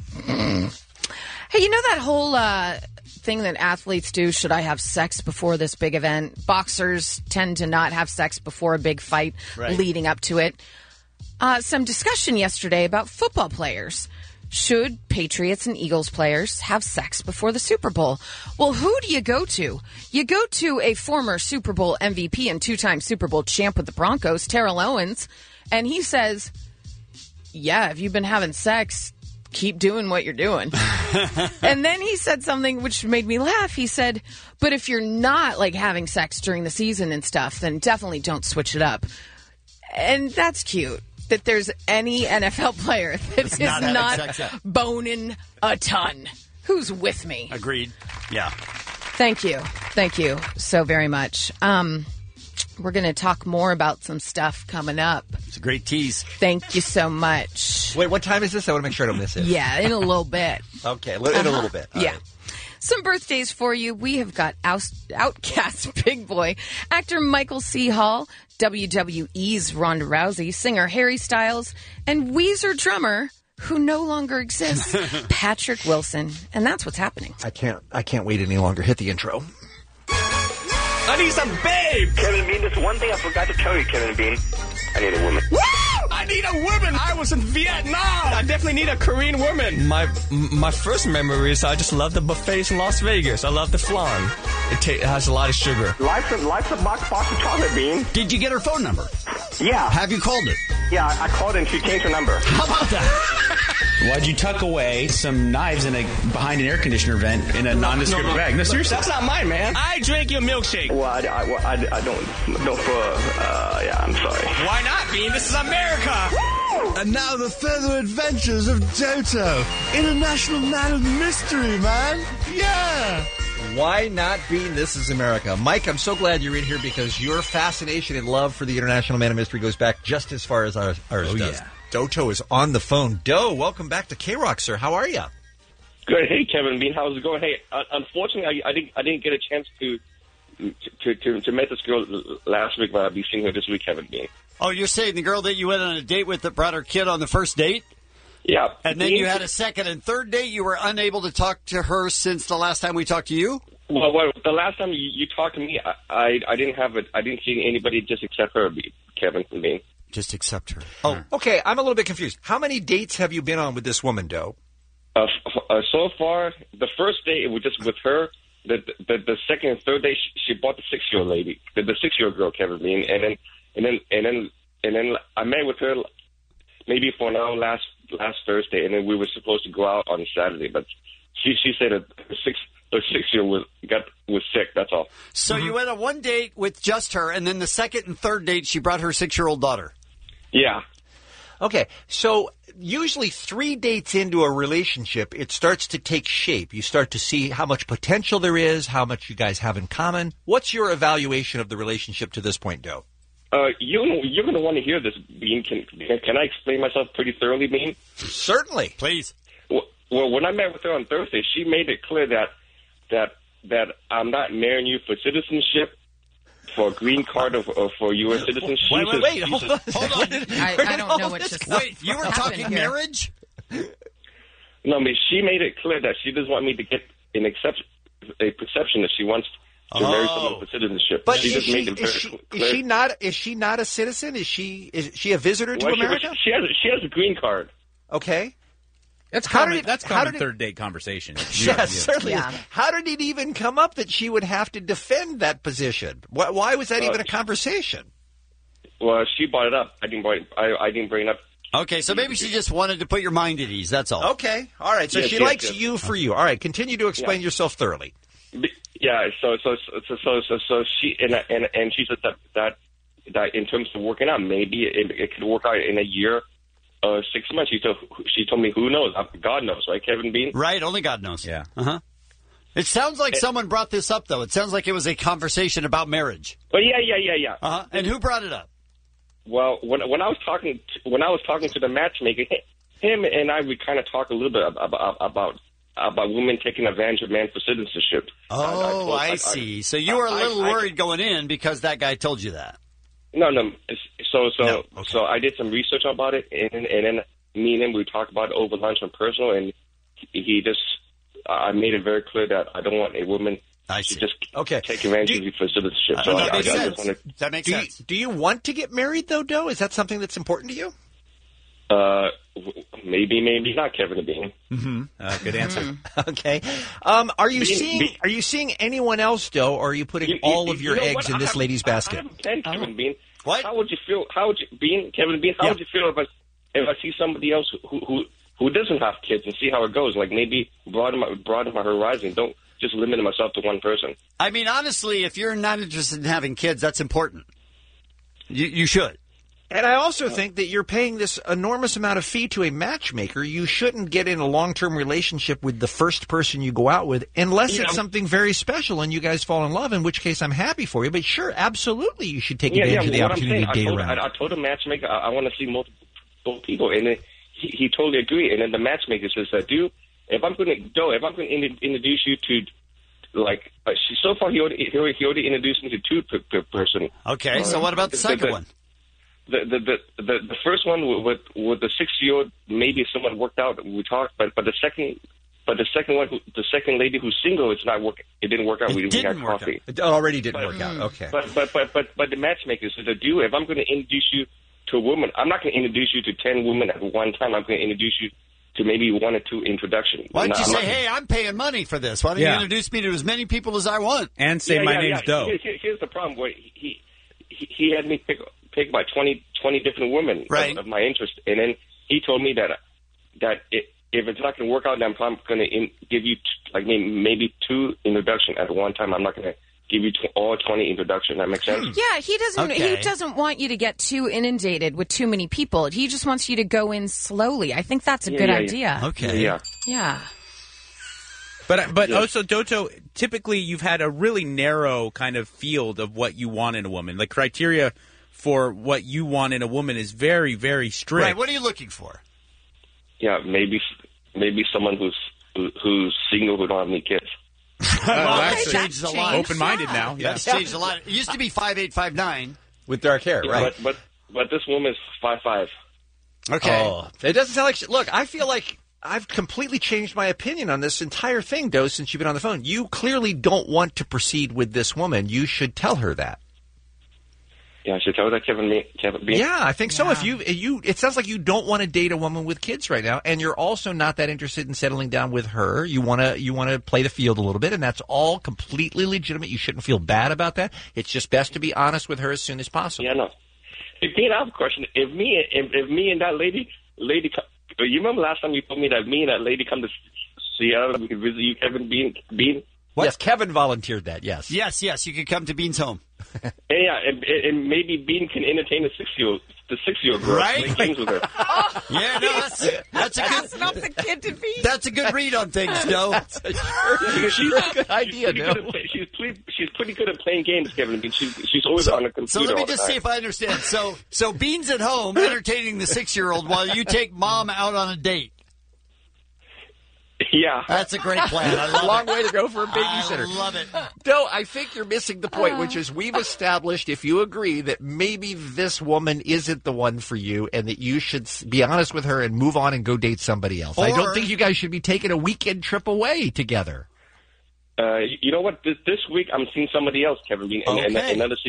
Hey, you know that whole thing that athletes do? Should I have sex before this big event? Boxers tend to not have sex before a big fight leading up to it. Some discussion yesterday about football players. Should Patriots and Eagles players have sex before the Super Bowl? Well, who do you go to? You go to a former Super Bowl MVP and two-time Super Bowl champ with the Broncos, Terrell Owens, and he says, yeah, if you've been having sex, keep doing what you're doing. And then he said something which made me laugh. He said, but if you're not like having sex during the season and stuff, then definitely don't switch it up. And that's cute that there's any NFL player that is not having not sex yet. boning a ton. Who's with me? Agreed. Yeah. Thank you. Thank you so very much. We're going to talk more about some stuff coming up. It's a great tease. Thank you so much. Wait, what time is this? I want to make sure I don't miss it. Yeah, in a little bit. Okay, in a little bit. All Yeah. right. Some birthdays for you. We have got Outcast Big Boy, actor Michael C. Hall, WWE's Ronda Rousey, singer Harry Styles, and Weezer drummer, who no longer exists, Patrick Wilson. And that's what's happening. I can't wait any longer. Hit the intro. I need some babe. Kevin Bean, there's one thing I forgot to tell you, Kevin Bean. I need a woman. Woo! I need a woman. I was in Vietnam. I definitely need a Korean woman. My first memory is I just love the buffets in Las Vegas. I love the flan. It has a lot of sugar. Life's a box of chocolate, Bean. Did you get her phone number? Yeah. Have you called it? Yeah, I called and she changed her number. How about that? Why'd you tuck away some knives behind an air conditioner vent in a nondescript bag? No, seriously. That's not mine, man. I drank your milkshake. Well, I don't yeah, I'm sorry. Why not, Bean? This is America. And now the further adventures of Toto, International Man of Mystery, man. Yeah. Why not Bean? This is America. Mike, I'm so glad you're in here because your fascination and love for the International Man of Mystery goes back just as far as ours does. Yeah. Doto is on the phone. Do, welcome back to K-Rock, sir. How are you? Good. Hey, Kevin Bean, how's it going? Hey, unfortunately, I didn't get a chance to to meet this girl last week, but I'll be seeing her this week, Kevin Bean. Oh, you're saying the girl that you went on a date with that brought her kid on the first date? Yeah. And then you had a second and third date. You were unable to talk to her since the last time we talked to you? Well, the last time you talked to me, I didn't see anybody just except her, Kevin Bean. Just accept her. Oh, okay. I'm a little bit confused. How many dates have you been on with this woman, Doe? So far, the first day it was just with her. The second and third day, she bought the 6-year-old lady, the 6-year-old girl, Kevin Bean, and then I met with her maybe for now last Thursday, and then we were supposed to go out on Saturday, but she said that the 6-year-old was sick. That's all. So you went on one date with just her, and then the second and third date, she brought her 6-year-old daughter. Yeah. Okay, so usually 3 dates into a relationship, it starts to take shape. You start to see how much potential there is, how much you guys have in common. What's your evaluation of the relationship to this point, Doe? You're going to want to hear this, Bean. Can I explain myself pretty thoroughly, Bean? Certainly. Please. Well, when I met with her on Thursday, she made it clear that I'm not marrying you for citizenship, for a green card, or for U.S. citizenship. Wait, hold on. I don't know what just Wait, you were talking marriage? No, I mean, she made it clear that she doesn't want me to get a perception that she wants to marry someone for citizenship. But she just made it very clear. Is she not a citizen? Is she a visitor to Well, America? She has a green card. Okay. That's How common. did it- That's how common did it- third date conversation. Yes, certainly. Yeah. How did it even come up that she would have to defend that position? Why was that even a conversation? Well, she brought it up. I didn't bring it up. Okay, so maybe she just wanted to put your mind at ease. That's all. Okay, all right. So Yes, she yes, likes yes. you for you. All right, continue to explain yourself thoroughly. Yeah. So she and she said that in terms of working out, maybe it could work out in a year. 6 months. She told me, who knows? God knows, right, Kevin Bean? Right, only God knows. Yeah. Uh-huh. It sounds like someone brought this up, though. It sounds like it was a conversation about marriage. But yeah. Uh-huh. And who brought it up? Well, when I was talking to the matchmaker, him and I would kind of talk a little bit about women taking advantage of men for citizenship. Oh, I see. So you were a little worried going in because that guy told you that. No. So I did some research about it, and then me and him, we talked about it over lunch on personal, and he just, I made it very clear that I don't want a woman to just take advantage of you for citizenship. So I just wanted, that makes sense. Do you want to get married, though, Doe? Is that something that's important to you? maybe not, Kevin Bean. Mm-hmm. Good answer. Okay. Are you seeing anyone else, Doe, or are you putting all of your eggs in this lady's basket? Kevin Bean. What? How would you feel? Kevin Bean? How would you feel if I see somebody else who doesn't have kids and see how it goes? Like maybe broaden my horizon. Don't just limit myself to one person. I mean, honestly, if you're not interested in having kids, that's important. You should. And I also think that you're paying this enormous amount of fee to a matchmaker. You shouldn't get in a long-term relationship with the first person you go out with unless it's something very special and you guys fall in love, in which case I'm happy for you. But sure, absolutely you should take advantage of the opportunity to date around. I told the matchmaker I want to see multiple people, and then he totally agreed. And then the matchmaker says, dude, if I'm going to introduce you to, like, so far he already introduced me to two per person. Okay, so what about the second one? The first one with the 6-year-old, maybe someone worked out. We talked, but the second one, the second lady who's single, it's not working. It didn't work out. We got coffee. It already didn't work out. Okay. But the matchmaker said, "Dude, if I'm going to introduce you to a woman, I'm not going to introduce you to 10 women at one time. I'm going to introduce you to maybe 1 or 2 introductions." Why don't you say, "Hey, I'm paying money for this. Why don't you introduce me to as many people as I want?" And say my name's Doe. Here's the problem. Where he had me pick about 20 different women of my interest, and then he told me that if it's not going to work out, then I'm going to give you maybe 2 introductions at one time. I'm not going to give you all 20 introductions. That makes sense? Yeah, he doesn't. Okay. He doesn't want you to get too inundated with too many people. He just wants you to go in slowly. I think that's a good idea. Okay. Yeah. But also, Doto, typically you've had a really narrow kind of field of what you want in a woman. The criteria for what you want in a woman is very, very strict. Right. What are you looking for? Yeah, maybe someone who's single who don't have any kids. That's changed a lot. Open-minded now. Yeah. That's changed a lot. It used to be 5'8", 5'9". With dark hair, right? But this woman is 5'5". Okay. Oh, it doesn't sound like... Look, I feel like I've completely changed my opinion on this entire thing, Doe, since you've been on the phone. You clearly don't want to proceed with this woman. You should tell her that. Yeah, I should tell her that, Kevin Bean. Yeah, I think so. If you, it sounds like you don't want to date a woman with kids right now, and you're also not that interested in settling down with her. You want to play the field a little bit, and that's all completely legitimate. You shouldn't feel bad about that. It's just best to be honest with her as soon as possible. Yeah, no. Hey, Bean, I have a question. If me and that lady, you remember last time you told me that me and that lady come to Seattle, we could visit you, Kevin Bean? What? Yes, Kevin volunteered that. Yes. Yes. You could come to Bean's home. And maybe Bean can entertain the 6-year-old girl. Right? Play games with her. Yeah, no, that's a good. Not the kid to be. That's a good read on things, Joe. She's a good idea, She's pretty good at playing games, Kevin. She's always on the computer. So let me just see if I understand. So Bean's at home entertaining the 6-year-old while you take mom out on a date. Yeah. That's a great plan. I love Long it. way to go for a babysitter. I love it. No, I think you're missing the point, which is we've established, if you agree, that maybe this woman isn't the one for you and that you should be honest with her and move on and go date somebody else. I don't think you guys should be taking a weekend trip away together. You know what? This week I'm seeing somebody else, Kevin Bean, and another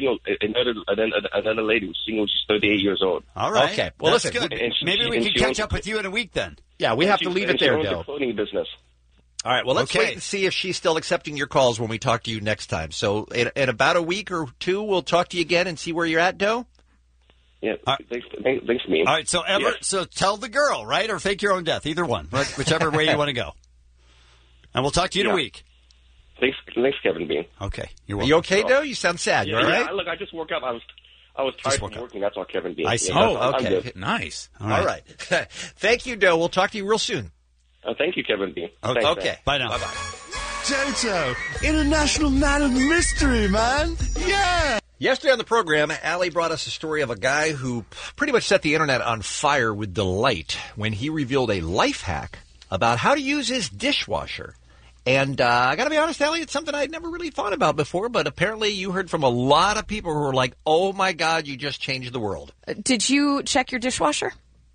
lady who's single. She's 38 years old. All right. Okay. Well, that's listen. good. Maybe we can catch up with you in a week then. Yeah, we have to leave it there, She owns though. a clothing business. All right. Well, let's wait and see if she's still accepting your calls when we talk to you next time. So, in about a week or two, we'll talk to you again and see where you're at, Doe. Yeah. Thanks, me. All right. So tell the girl, right, or fake your own death, either one, whichever way you want to go. And we'll talk to you in a week. Thanks, Kevin Bean. Okay. Are you okay, Doe? You sound sad. You all right? Look, I just woke up. I was tired from working. That's all, Kevin Bean. I see. I'm okay. good. Nice. All right. Thank you, Doe. We'll talk to you real soon. Thank you, Kevin Bean. Okay. Thanks, man. Bye now. Bye-bye. Toto, international man of mystery, man. Yeah. Yesterday on the program, Allie brought us a story of a guy who pretty much set the internet on fire with delight when he revealed a life hack about how to use his dishwasher. And I got to be honest, Allie, it's something I'd never really thought about before, but apparently you heard from a lot of people who were like, oh, my God, you just changed the world. Did you check your dishwasher?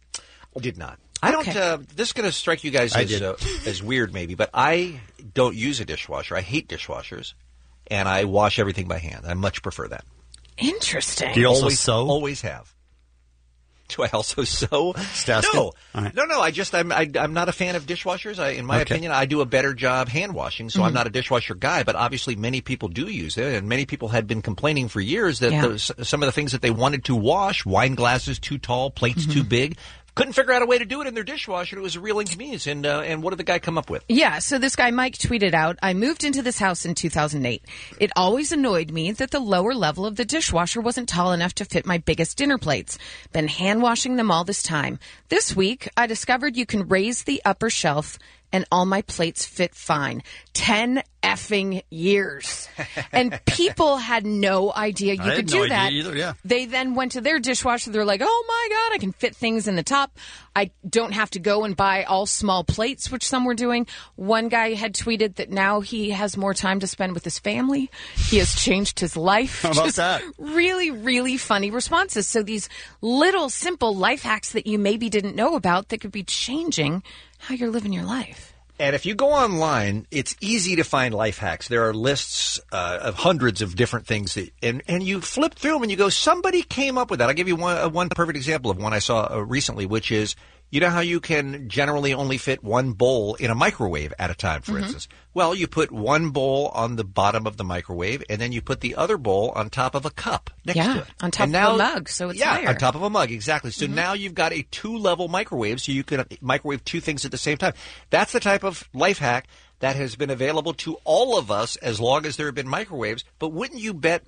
Did not. I don't. This is going to strike you guys as weird, maybe, but I don't use a dishwasher. I hate dishwashers, and I wash everything by hand. I much prefer that. Interesting. Do you also sew? Always have. Do I also sew? Staskin? No, right. no. I'm not a fan of dishwashers. In my opinion, I do a better job hand washing, so I'm not a dishwasher guy. But obviously, many people do use it, and many people had been complaining for years that some of the things that they wanted to wash, wine glasses too tall, plates too big, couldn't figure out a way to do it in their dishwasher. It was a real inconvenience. And what did the guy come up with? Yeah, so this guy, Mike, tweeted out, I moved into this house in 2008. It always annoyed me that the lower level of the dishwasher wasn't tall enough to fit my biggest dinner plates. Been hand washing them all this time. This week, I discovered you can raise the upper shelf and all my plates fit fine. 10 effing years. And people had no idea you could do that. Either, yeah. They then went to their dishwasher. They're like, oh my God, I can fit things in the top. I don't have to go and buy all small plates, which some were doing. One guy had tweeted that now he has more time to spend with his family. He has changed his life. How about that? Really, really funny responses. So these little simple life hacks that you maybe didn't know about that could be changing how you're living your life. And if you go online, it's easy to find life hacks. There are lists of hundreds of different things, and you flip through them and you go, somebody came up with that. I'll give you one perfect example of one I saw recently, which is, you know how you can generally only fit one bowl in a microwave at a time, for instance? Well, you put one bowl on the bottom of the microwave, and then you put the other bowl on top of a cup next to it. On top of a mug, so it's higher. On top of a mug, exactly. So now you've got a 2-level microwave, so you can microwave 2 things at the same time. That's the type of life hack that has been available to all of us as long as there have been microwaves. But wouldn't you bet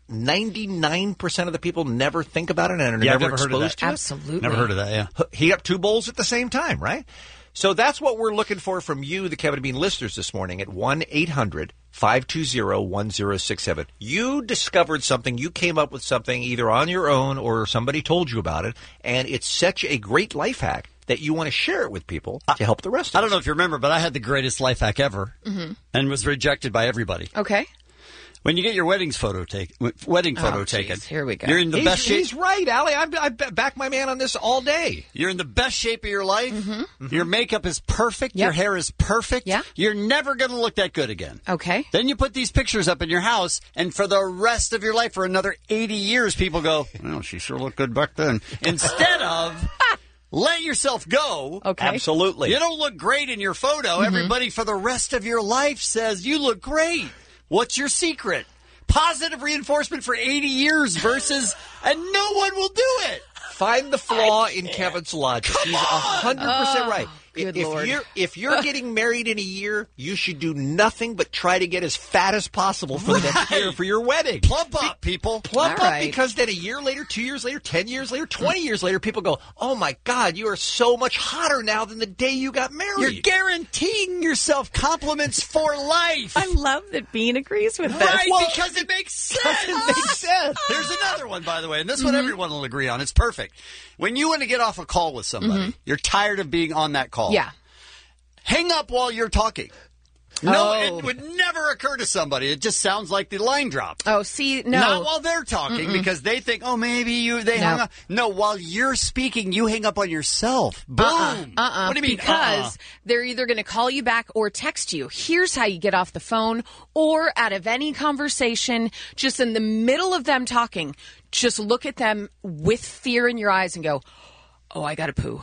99% of the people never think about it and are never exposed to it? Absolutely. Never heard of that, yeah. Heat up 2 bowls at the same time, right? So that's what we're looking for from you, the Kevin and Bean listeners, this morning at 1-800-520-1067. You discovered something. You came up with something either on your own or somebody told you about it, and it's such a great life hack that you want to share it with people to help the rest of us. I don't know if you remember, but I had the greatest life hack ever and was rejected by everybody. Okay. When you get your wedding photo taken, Here we go. You're in the best shape. He's right, Allie. I back my man on this all day. You're in the best shape of your life. Your makeup is perfect. Your hair is perfect. Yeah. You're never going to look that good again. Okay. Then you put these pictures up in your house, and for the rest of your life, for another 80 years, people go, well, she sure looked good back then. Instead of... Let yourself go. Okay. Absolutely. You don't look great in your photo. Everybody for the rest of your life says you look great. What's your secret? Positive reinforcement for 80 years versus, and no one will do it. Find the flaw in Kevin's logic. He's 100% right. If you're getting married in a year, you should do nothing but try to get as fat as possible for the next year for your wedding. Plump up, people. Plump up, because then a year later, 2 years later, 10 years later, 20 years later, people go, oh my God, you are so much hotter now than the day you got married. You're guaranteeing yourself compliments for life. I love that Bean agrees with this. Right, because it makes sense. It makes sense. Here's another one, by the way, and this one everyone will agree on. It's perfect. When you want to get off a call with somebody, you're tired of being on that call. Yeah. Hang up while you're talking. No, it would never occur to somebody. It just sounds like the line dropped. Oh, see, no. Not while they're talking, because they think, oh, maybe they hung up. No, while you're speaking, you hang up on yourself. Boom. What do you mean? Because they're either going to call you back or text you. Here's how you get off the phone or out of any conversation, just in the middle of them talking, just look at them with fear in your eyes and go, oh, I got to poo.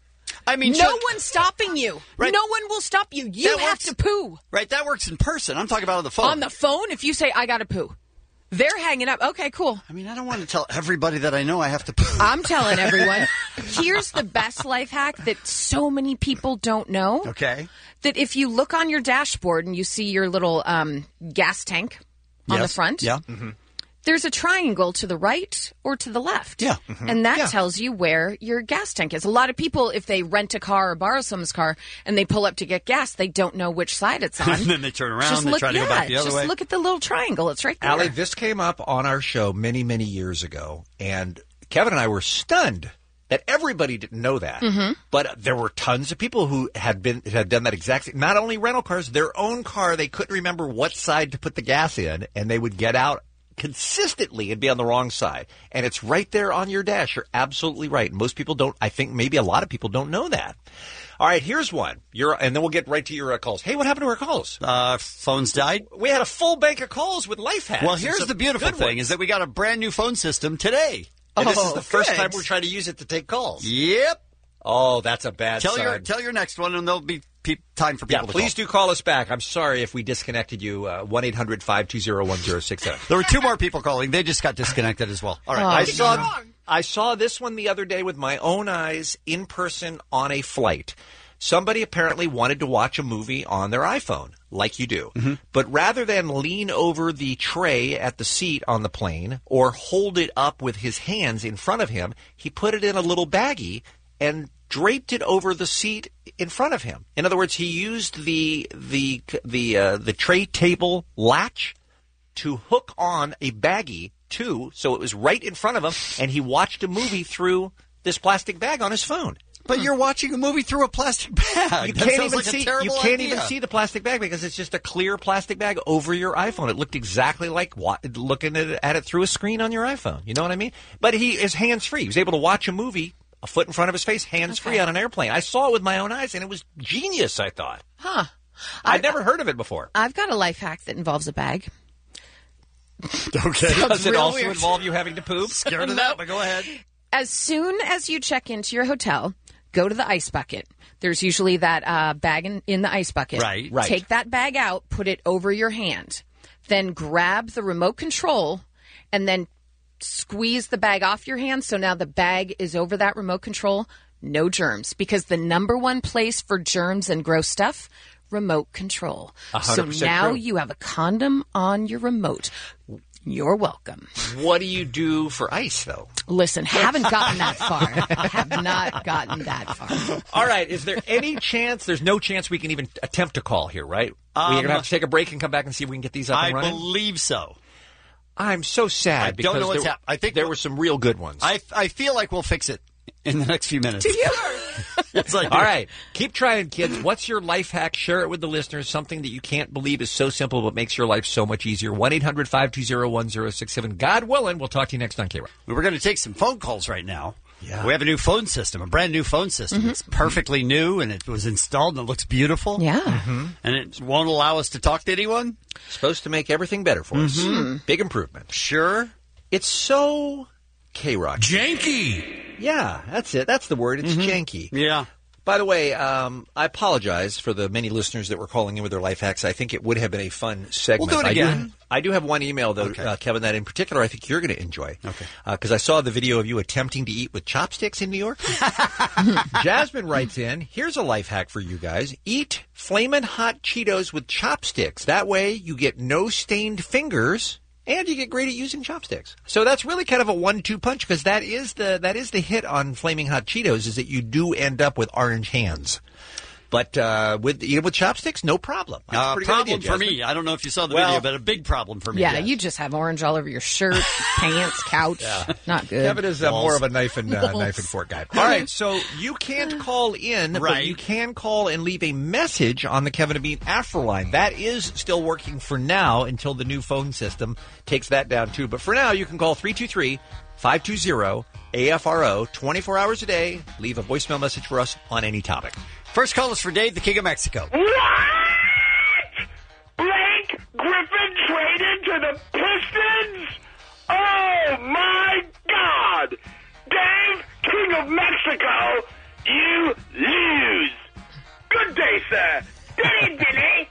I mean, no one's stopping you. Right. No one will stop you. You have to poo. Right, that works in person. I'm talking about on the phone. On the phone, if you say, I got to poo, they're hanging up. Okay, cool. I mean, I don't want to tell everybody that I know I have to poo. I'm telling everyone. Here's the best life hack that so many people don't know. Okay. That if you look on your dashboard and you see your little gas tank on the front. Yeah. There's a triangle to the right or to the left. Yeah. And that tells you where your gas tank is. A lot of people, if they rent a car or borrow someone's car and they pull up to get gas, they don't know which side it's on. And then they turn around and try to go back the other way. Just look at the little triangle. It's right there. Allie, this came up on our show many, many years ago, and Kevin and I were stunned that everybody didn't know that. But there were tons of people who had done that exact same. Not only rental cars, their own car, they couldn't remember what side to put the gas in, and they would get out consistently and be on the wrong side. And it's right there on your dash. You're absolutely right. Most people don't. I think maybe a lot of people don't know that. All right, here's one. And then we'll get right to your calls. Hey, what happened to our calls? Phones died. We had a full bank of calls with life hacks. Well, here's the beautiful thing is that we got a brand new phone system today. And this is the first time we're trying to use it to take calls. Yep. Oh, that's a bad sign. Tell your next one, and there'll be time for people to call. Please do call us back. I'm sorry if we disconnected you. 1-800-520-1067. There were two more people calling. They just got disconnected as well. All right. I saw this one the other day with my own eyes in person on a flight. Somebody apparently wanted to watch a movie on their iPhone, like you do. But rather than lean over the tray at the seat on the plane or hold it up with his hands in front of him, he put it in a little baggie and draped it over the seat in front of him. In other words, he used the tray table latch to hook on a baggie too, so it was right in front of him, and he watched a movie through this plastic bag on his phone. But you're watching a movie through a plastic bag. You can't even see the plastic bag because it's just a clear plastic bag over your iPhone. It looked exactly like looking at it through a screen on your iPhone. You know what I mean? But he is hands-free. He was able to watch a movie a foot in front of his face, hands-free on an airplane. I saw it with my own eyes, and it was genius, I thought. Huh. I'd never heard of it before. I've got a life hack that involves a bag. Okay. Does it also involve you having to poop? Scared of that, but go ahead. As soon as you check into your hotel, go to the ice bucket. There's usually that bag in the ice bucket. Right. Take that bag out, put it over your hand. Then grab the remote control and then squeeze the bag off your hand. So now the bag is over that remote control. No germs. Because the number one place for germs and gross stuff, remote control. 100% So now true. you have a condom on your remote. You're welcome. What do you do for ice, though? Listen, haven't gotten that far. Have not gotten that far. All right. Is there any chance? There's no chance we can even attempt to call here, right? We're going to have to take a break and come back and see if we can get these up and running? I believe so. I'm so sad I don't know what's happening. I think there were some real good ones. I feel like we'll fix it in the next few minutes. Do you? Yes, I do. All right. Keep trying, kids. What's your life hack? Share it with the listeners. Something that you can't believe is so simple but makes your life so much easier. 1-800-520-1067. God willing, we'll talk to you next on K-Rock. We're going to take some phone calls right now. Yeah. We have a new phone system, a brand new phone system. Mm-hmm. It's perfectly new, and it was installed, and it looks beautiful. Yeah. And it won't allow us to talk to anyone. Supposed to make everything better for us. Big improvement. Sure. It's so K-Rock. Janky. Yeah, that's it. That's the word. It's janky. Yeah. By the way, I apologize for the many listeners that were calling in with their life hacks. I think it would have been a fun segment. We'll do it again. I do have one email, though, Kevin, that in particular I think you're going to enjoy. Okay. Because I saw the video of you attempting to eat with chopsticks in New York. Jasmine writes in, here's a life hack for you guys. Eat Flamin' Hot Cheetos with chopsticks. That way you get no stained fingers. And you get great at using chopsticks. So that's really kind of a 1-2 punch because that is the hit on Flaming Hot Cheetos is that you do end up with orange hands. But with chopsticks, no problem. That's a pretty good Problem idea, for me. I don't know if you saw the video, but a big problem for me. Yeah, you just have orange all over your shirt, pants, couch. Not good. Kevin is more of a knife and fork guy. All right, so you can't call in, but you can call and leave a message on the Kevin and Bean Afro line. That is still working for now until the new phone system takes that down too. But for now, you can call 323-520-AFRO 24 hours a day. Leave a voicemail message for us on any topic. First call is for Dave, the King of Mexico. What? Blake Griffin traded to the Pistons? Oh, my God. Dave, King of Mexico, you lose. Good day, sir. Dilly.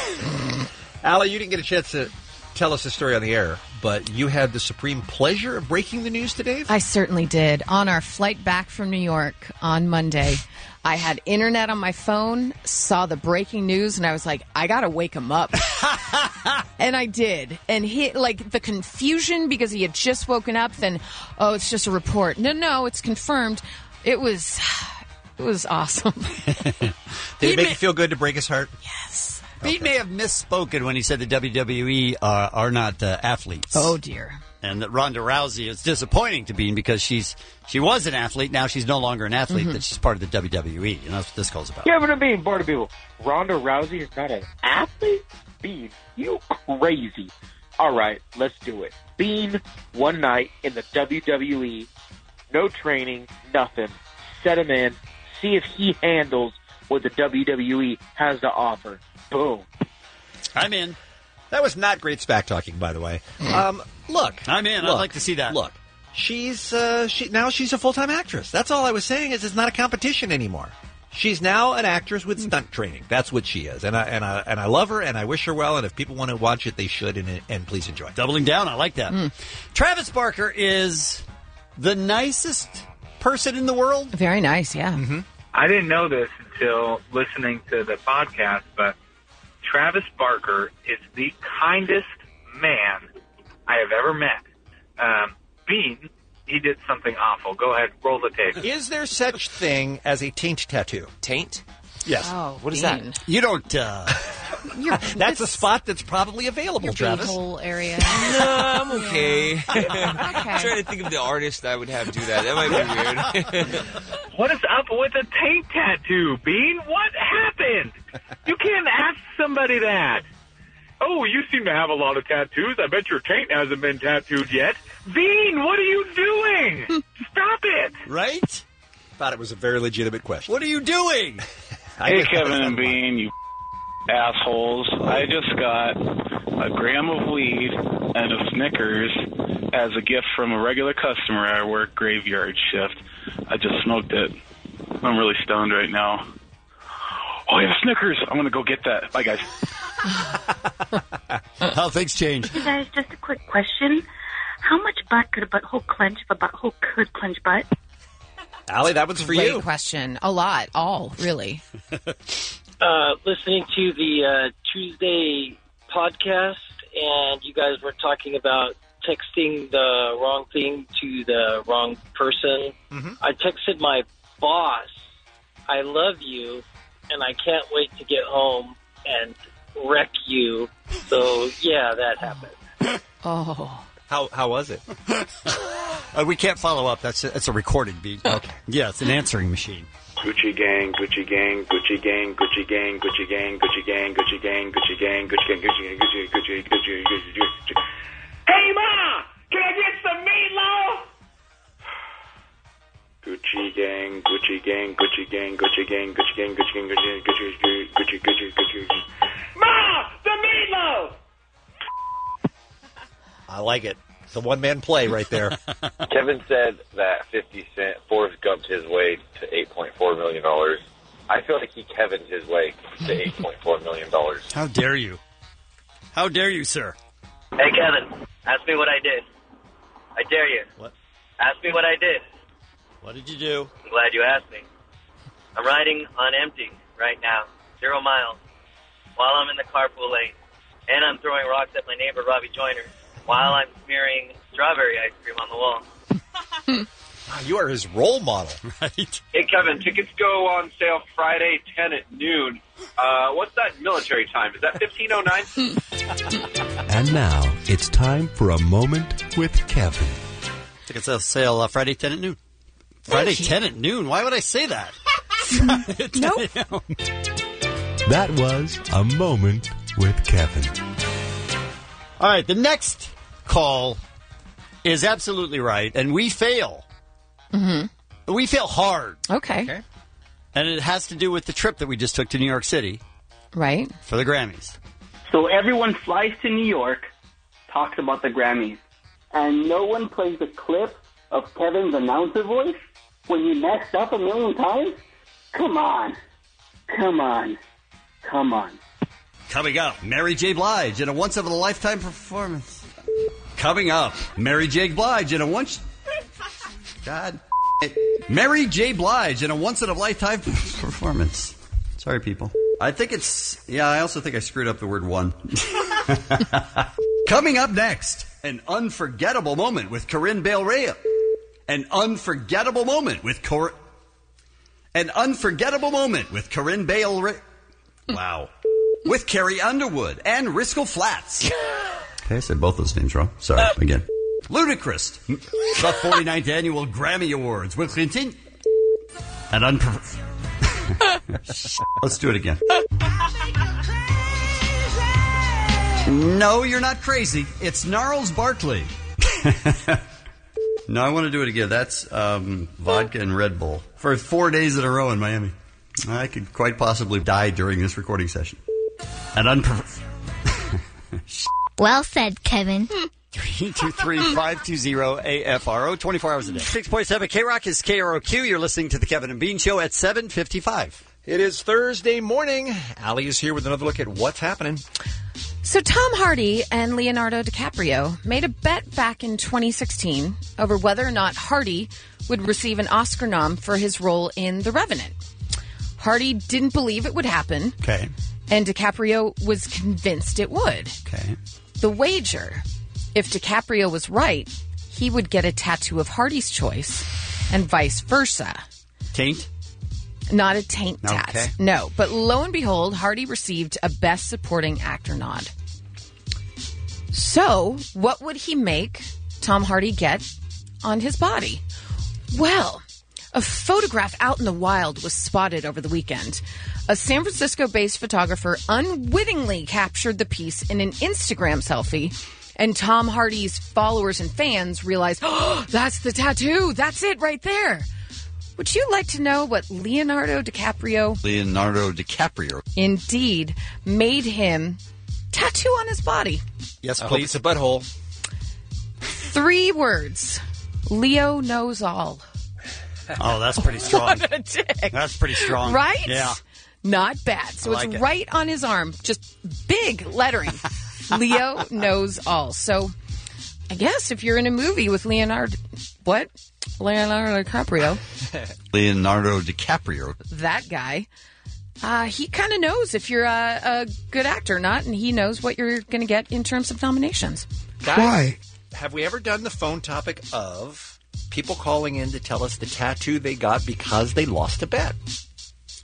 Allie, you didn't get a chance to tell us the story on the air, but you had the supreme pleasure of breaking the news to Dave? I certainly did. On our flight back from New York on Monday, I had internet on my phone, saw the breaking news, and I was like, I got to wake him up. And I did. And he, like, the confusion because he had just woken up, then, oh, it's just a report. No, it's confirmed. It was awesome. Did it make you feel good to break his heart? Yes. He may have misspoken when he said the WWE are not athletes. Oh, dear. And that Ronda Rousey is disappointing to Bean because she was an athlete. Now she's no longer an athlete. That she's part of the WWE. And that's what this call's about. Yeah, but I mean, part of people, Ronda Rousey is not an athlete? Bean, you crazy. All right, let's do it. Bean, one night in the WWE, no training, nothing. Set him in, see if he handles what the WWE has to offer. Boom. I'm in. That was not great SPAC talking, by the way. Look. I'm in. I'd like to see that. Look. She's now she's a full-time actress. That's all I was saying is it's not a competition anymore. She's now an actress with stunt training. That's what she is. And I love her and I wish her well, and if people want to watch it, they should, and please enjoy. Doubling down. I like that. Travis Barker is the nicest person in the world. Very nice, yeah. Mm-hmm. I didn't know this until listening to the podcast, but Travis Barker is the kindest man I have ever met. Bean, he did something awful. Go ahead, roll the tape. Is there such thing as a taint tattoo? Taint? Yes. Oh, what is Bean. that? You don't... That's a spot that's probably available, Travis. Whole area. No, I'm okay. Okay. I'm trying to think of the artist I would have do that. That might be weird. What is up with a taint tattoo, Bean? What happened? You can't ask somebody that. Oh, you seem to have a lot of tattoos. I bet your taint hasn't been tattooed yet. Bean, what are you doing? Stop it. Right? Thought it was a very legitimate question. What are you doing? Hey, Kevin and Bean, you assholes. I just got a gram of weed and a Snickers as a gift from a regular customer. I work graveyard shift. I just smoked it. I'm really stoned right now. Oh, yeah, Snickers. I'm going to go get that. Bye, guys. How things change. Hey, guys, just a quick question. How much butt could a butthole clench if a butthole could clench butt? Allie, that one's for Great you. question. A lot. All, really. Listening to the Tuesday podcast, and you guys were talking about texting the wrong thing to the wrong person. Mm-hmm. I texted my boss, I love you, and I can't wait to get home and wreck you. So, yeah, that happened. Oh. How was it? We can't follow up. That's a recording beat. Okay. Yeah, it's an answering machine. Gucci gang, Gucci gang, Gucci gang, Gucci gang, Gucci gang, Gucci gang, Gucci gang, Gucci gang, Gucci gang, Gucci gang, Gucci, Gucci, Gucci. Hey Ma, can I get some meatloaf? Gucci gang, Gucci gang, Gucci gang, Gucci gang, Gucci gang, Gucci gang, Gucci, Gucci, Gucci, Gucci. Ma, the meatloaf. I like it. It's a one-man play right there. Kevin said that 50 Cent Forrest Gumped his way to $8.4 million. I feel like he Kevined his way to $8.4 million. How dare you? How dare you, sir? Hey, Kevin, ask me what I did. I dare you. What? Ask me what I did. What did you do? I'm glad you asked me. I'm riding on empty right now, 0 miles, while I'm in the carpool lane, and I'm throwing rocks at my neighbor, Robbie Joyner, while I'm smearing strawberry ice cream on the wall. Wow, you are his role model. Right. Hey, Kevin, tickets go on sale Friday, 10 at noon. What's that military time? Is that 15:09? And now it's time for a moment with Kevin. Tickets on sale Friday 10 at noon. Friday 10 at noon? Why would I say that? Nope. That was a moment with Kevin. All right, the next call is absolutely right, and we fail. Mm-hmm. We fail hard. Okay. And it has to do with the trip that we just took to New York City. Right. For the Grammys. So everyone flies to New York, talks about the Grammys, and no one plays a clip of Kevin's announcer voice when he messed up a million times? Come on. Come on. Come on. Coming up, Mary J. Blige in a once-in-a-lifetime performance. Coming up, Mary J. Blige in a once... God... Mary J. Blige in a once-in-a-lifetime performance. Sorry, people. I think it's... Yeah, I also think I screwed up the word one. Coming up next, an unforgettable moment with Corinne Bale Rea. An unforgettable moment with An unforgettable moment with Corinne Bale Rea. Wow. With Carrie Underwood and Risco Flats. Okay, I said both those names wrong. Sorry, again. Ludicrous. The 49th Annual Grammy Awards will continue. And Let's do it again. No, you're not crazy. It's Gnarls Barkley. No, I want to do it again. That's vodka and Red Bull for 4 days in a row in Miami. I could quite possibly die during this recording session. And Well said, Kevin. 323-520-AFRO, 24 hours a day. 6.7 K-Rock is KROQ. You're listening to the Kevin and Bean Show at 7:55. It is Thursday morning. Allie is here with another look at what's happening. So Tom Hardy and Leonardo DiCaprio made a bet back in 2016 over whether or not Hardy would receive an Oscar nom for his role in The Revenant. Hardy didn't believe it would happen. Okay. And DiCaprio was convinced it would. Okay. The wager, if DiCaprio was right, he would get a tattoo of Hardy's choice and vice versa. Taint? Not a taint tat. Okay. No. But lo and behold, Hardy received a Best Supporting Actor nod. So, what would he make Tom Hardy get on his body? Well, a photograph out in the wild was spotted over the weekend. A San Francisco-based photographer unwittingly captured the piece in an Instagram selfie, and Tom Hardy's followers and fans realized, oh, that's the tattoo. That's it right there. Would you like to know what Leonardo DiCaprio indeed made him tattoo on his body? Yes, I hope please. it's a butthole. 3 words. Leo knows all. Oh, that's pretty strong. What a dick. That's pretty strong. Right? Yeah. Not bad. So I like it's it. right on his arm. Just big lettering. Leo knows all. So I guess if you're in a movie with Leonardo DiCaprio. Leonardo DiCaprio. That guy. He kind of knows if you're a good actor or not, and he knows what you're going to get in terms of nominations. Guys, Why? Have we ever done the phone topic of people calling in to tell us the tattoo they got because they lost a bet?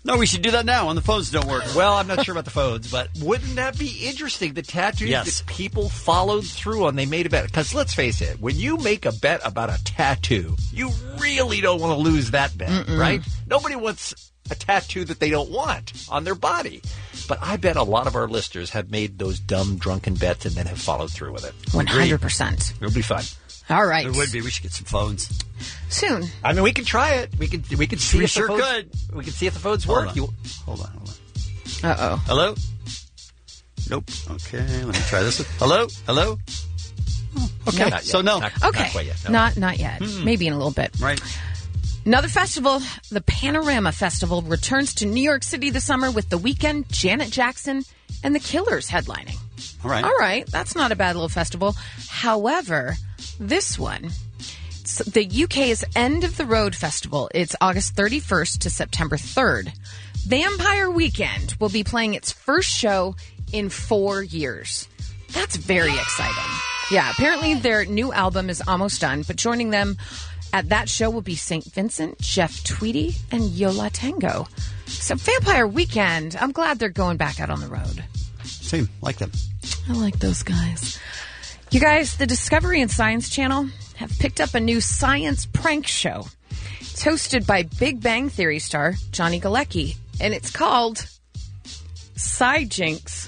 No, we should do that now when the phones don't work. Well, I'm not sure about the phones, but wouldn't that be interesting? The tattoos Yes. that people followed through on, they made a bet. Because let's face it, when you make a bet about a tattoo, you really don't want to lose that bet, right? Nobody wants a tattoo that they don't want on their body. But I bet a lot of our listeners have made those dumb, drunken bets and then have followed through with it. 100%. It'll be fun. All right. It would be. We should get some phones. Soon. I mean, we can try it. We can see We if sure the phones, could. We can see if the phones work. Hold on. Uh-oh. Hello? Nope. Okay, let me try this one. Hello? Oh, okay, Not so yet. no. Not quite yet. No. Not yet. Maybe in a little bit. Right. Another festival, the Panorama Festival, returns to New York City this summer with The Weeknd, Janet Jackson, and The Killers headlining. All right. All right, that's not a bad little festival. However, this one, it's the UK's End of the Road Festival. It's August 31st to September 3rd. Vampire Weekend will be playing its first show in 4 years. That's very exciting. Yeah, apparently their new album is almost done, but joining them at that show will be St. Vincent, Jeff Tweedy, and Yola Tango. So Vampire Weekend, I'm glad they're going back out on the road. Same, like them. I like those guys. You guys, the Discovery and Science Channel have picked up a new science prank show. It's hosted by Big Bang Theory star Johnny Galecki, and it's called Sci-Jinx.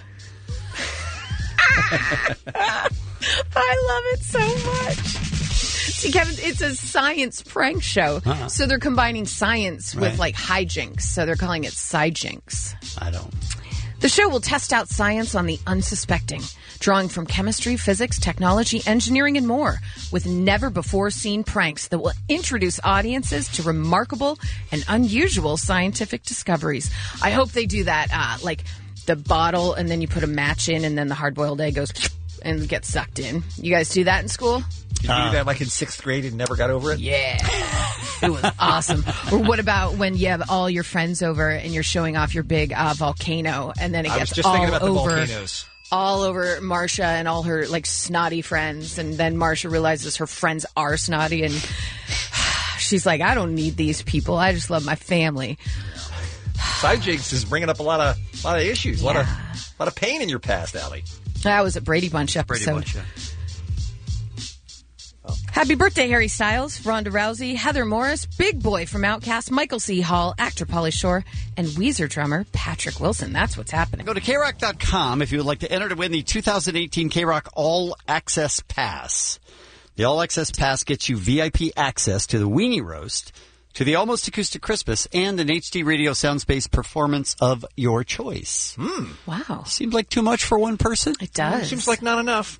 I love it so much. See, Kevin, it's a science prank show. Uh-huh. So they're combining science with, Right. like, hijinks. So they're calling it Sci-Jinx. I don't. The show will test out science on the unsuspecting, drawing from chemistry, physics, technology, engineering, and more, with never-before-seen pranks that will introduce audiences to remarkable and unusual scientific discoveries. I hope they do that, like the bottle, and then you put a match in, and then the hard-boiled egg goes and gets sucked in. You guys do that in school? Did you do that like in 6th grade and never got over it? Yeah. It was awesome. Or what about when you have all your friends over and you're showing off your big volcano, and then it I was gets just all thinking about the over volcanoes. all over Marsha and all her like snotty friends, and then Marsha realizes her friends are snotty, and she's like, I don't need these people. I just love my family. Sci-Jinx is bringing up a lot of issues, a lot of pain in your past, Allie. That was a Brady Bunch episode. Brady Bunch, yeah. Happy birthday, Harry Styles, Ronda Rousey, Heather Morris, Big Boy from Outkast, Michael C. Hall, actor Pauly Shore, and Weezer drummer Patrick Wilson. That's what's happening. Go to KROC.com if you would like to enter to win the 2018 KROC All Access Pass. The All Access Pass gets you VIP access to the Weenie Roast, to the Almost Acoustic Christmas, and an HD radio soundspace performance of your choice. Wow. Seems like too much for one person? It does. Seems like not enough.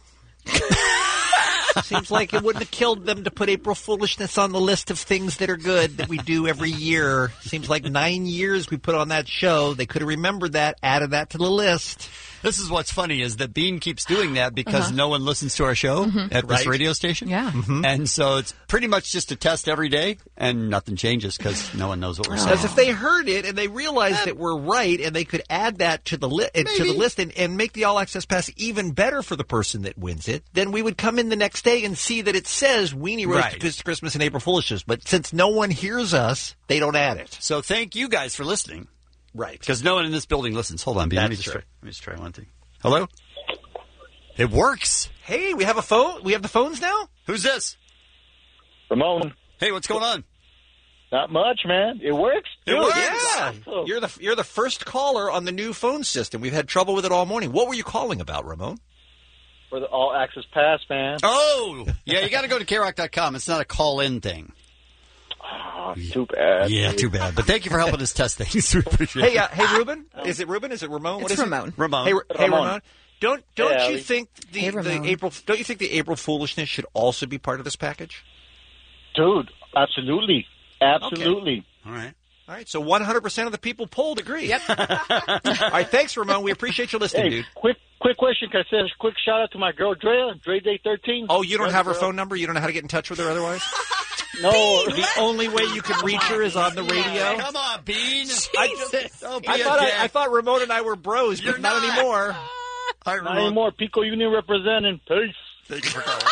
Seems like it wouldn't have killed them to put April Foolishness on the list of things that are good that we do every year. Seems like 9 years we put on that show. They could have remembered that, added that to the list. This is what's funny is that Bean keeps doing that because no one listens to our show at this Right. radio station. Yeah. And so it's pretty much just a test every day, and nothing changes because no one knows what we're saying. Because if they heard it and they realized that we're right and they could add that to the list and make the All Access Pass even better for the person that wins it, then we would come in the next day and see that it says Weenie Roast Right. Acoustic Christmas and April Foolishness. But since no one hears us, they don't add it. So thank you guys for listening. Right. Because no one in this building listens. Hold on, Bean. Let me That's just true. try one thing. Hello? It works. Hey, we have a phone. We have the phones now? Who's this? Ramon. Hey, what's going on? Not much, man. It works. It works. Yeah. You're the first caller on the new phone system. We've had trouble with it all morning. What were you calling about, Ramon? For the All Access Pass, man. Oh! Yeah, you got to go to KROC.com. It's not a call-in thing. Oh, too bad. Yeah, too bad. But thank you for helping us test things. We appreciate Hey, it. hey, Ruben. Is it Ruben? Is it Ramon? What It's is Ramon. It? Ramon. Hey, Ramon. Ramon. Don't Hey, you Allie. think Hey, Ramon. Don't you think the April Foolishness should also be part of this package? Dude, absolutely. Absolutely. All right. All right, so 100% of the people polled agree. Yep. All right, thanks, Ramon. We appreciate you listening, Hey, dude. quick question. Can I say a quick shout out to my girl, Dre Day 13? Oh, you don't have her Girl. phone number? You don't know how to get in touch with her otherwise? No. The only way you can reach her is on the radio? Come on, Bean. I thought Ramon and I were bros, but not anymore. Not anymore. Pico Union representing. Peace. Thank you for calling.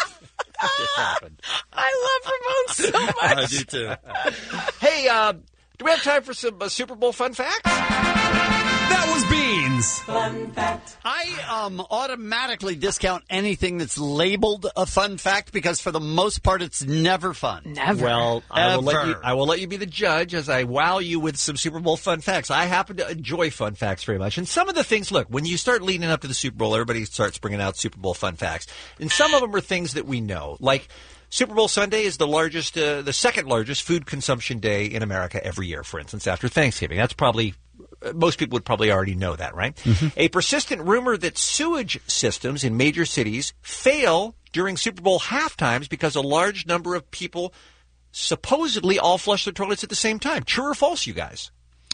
Just happened. I love Ramon so much. I do too. Hey, Do we have time for some Super Bowl fun facts? That was Beans. Fun fact. I automatically discount anything that's labeled a fun fact because for the most part it's never fun. Never. Well, I will let you be the judge as I wow you with some Super Bowl fun facts. I happen to enjoy fun facts very much. And some of the things, look, when you start leading up to the Super Bowl, everybody starts bringing out Super Bowl fun facts. And some of them are things that we know. Like Super Bowl Sunday is the second largest food consumption day in America every year, for instance, after Thanksgiving. That's probably... Most people would probably already know that, right? Mm-hmm. A persistent rumor that sewage systems in major cities fail during Super Bowl halftimes because a large number of people supposedly all flush their toilets at the same time. True or false, you guys?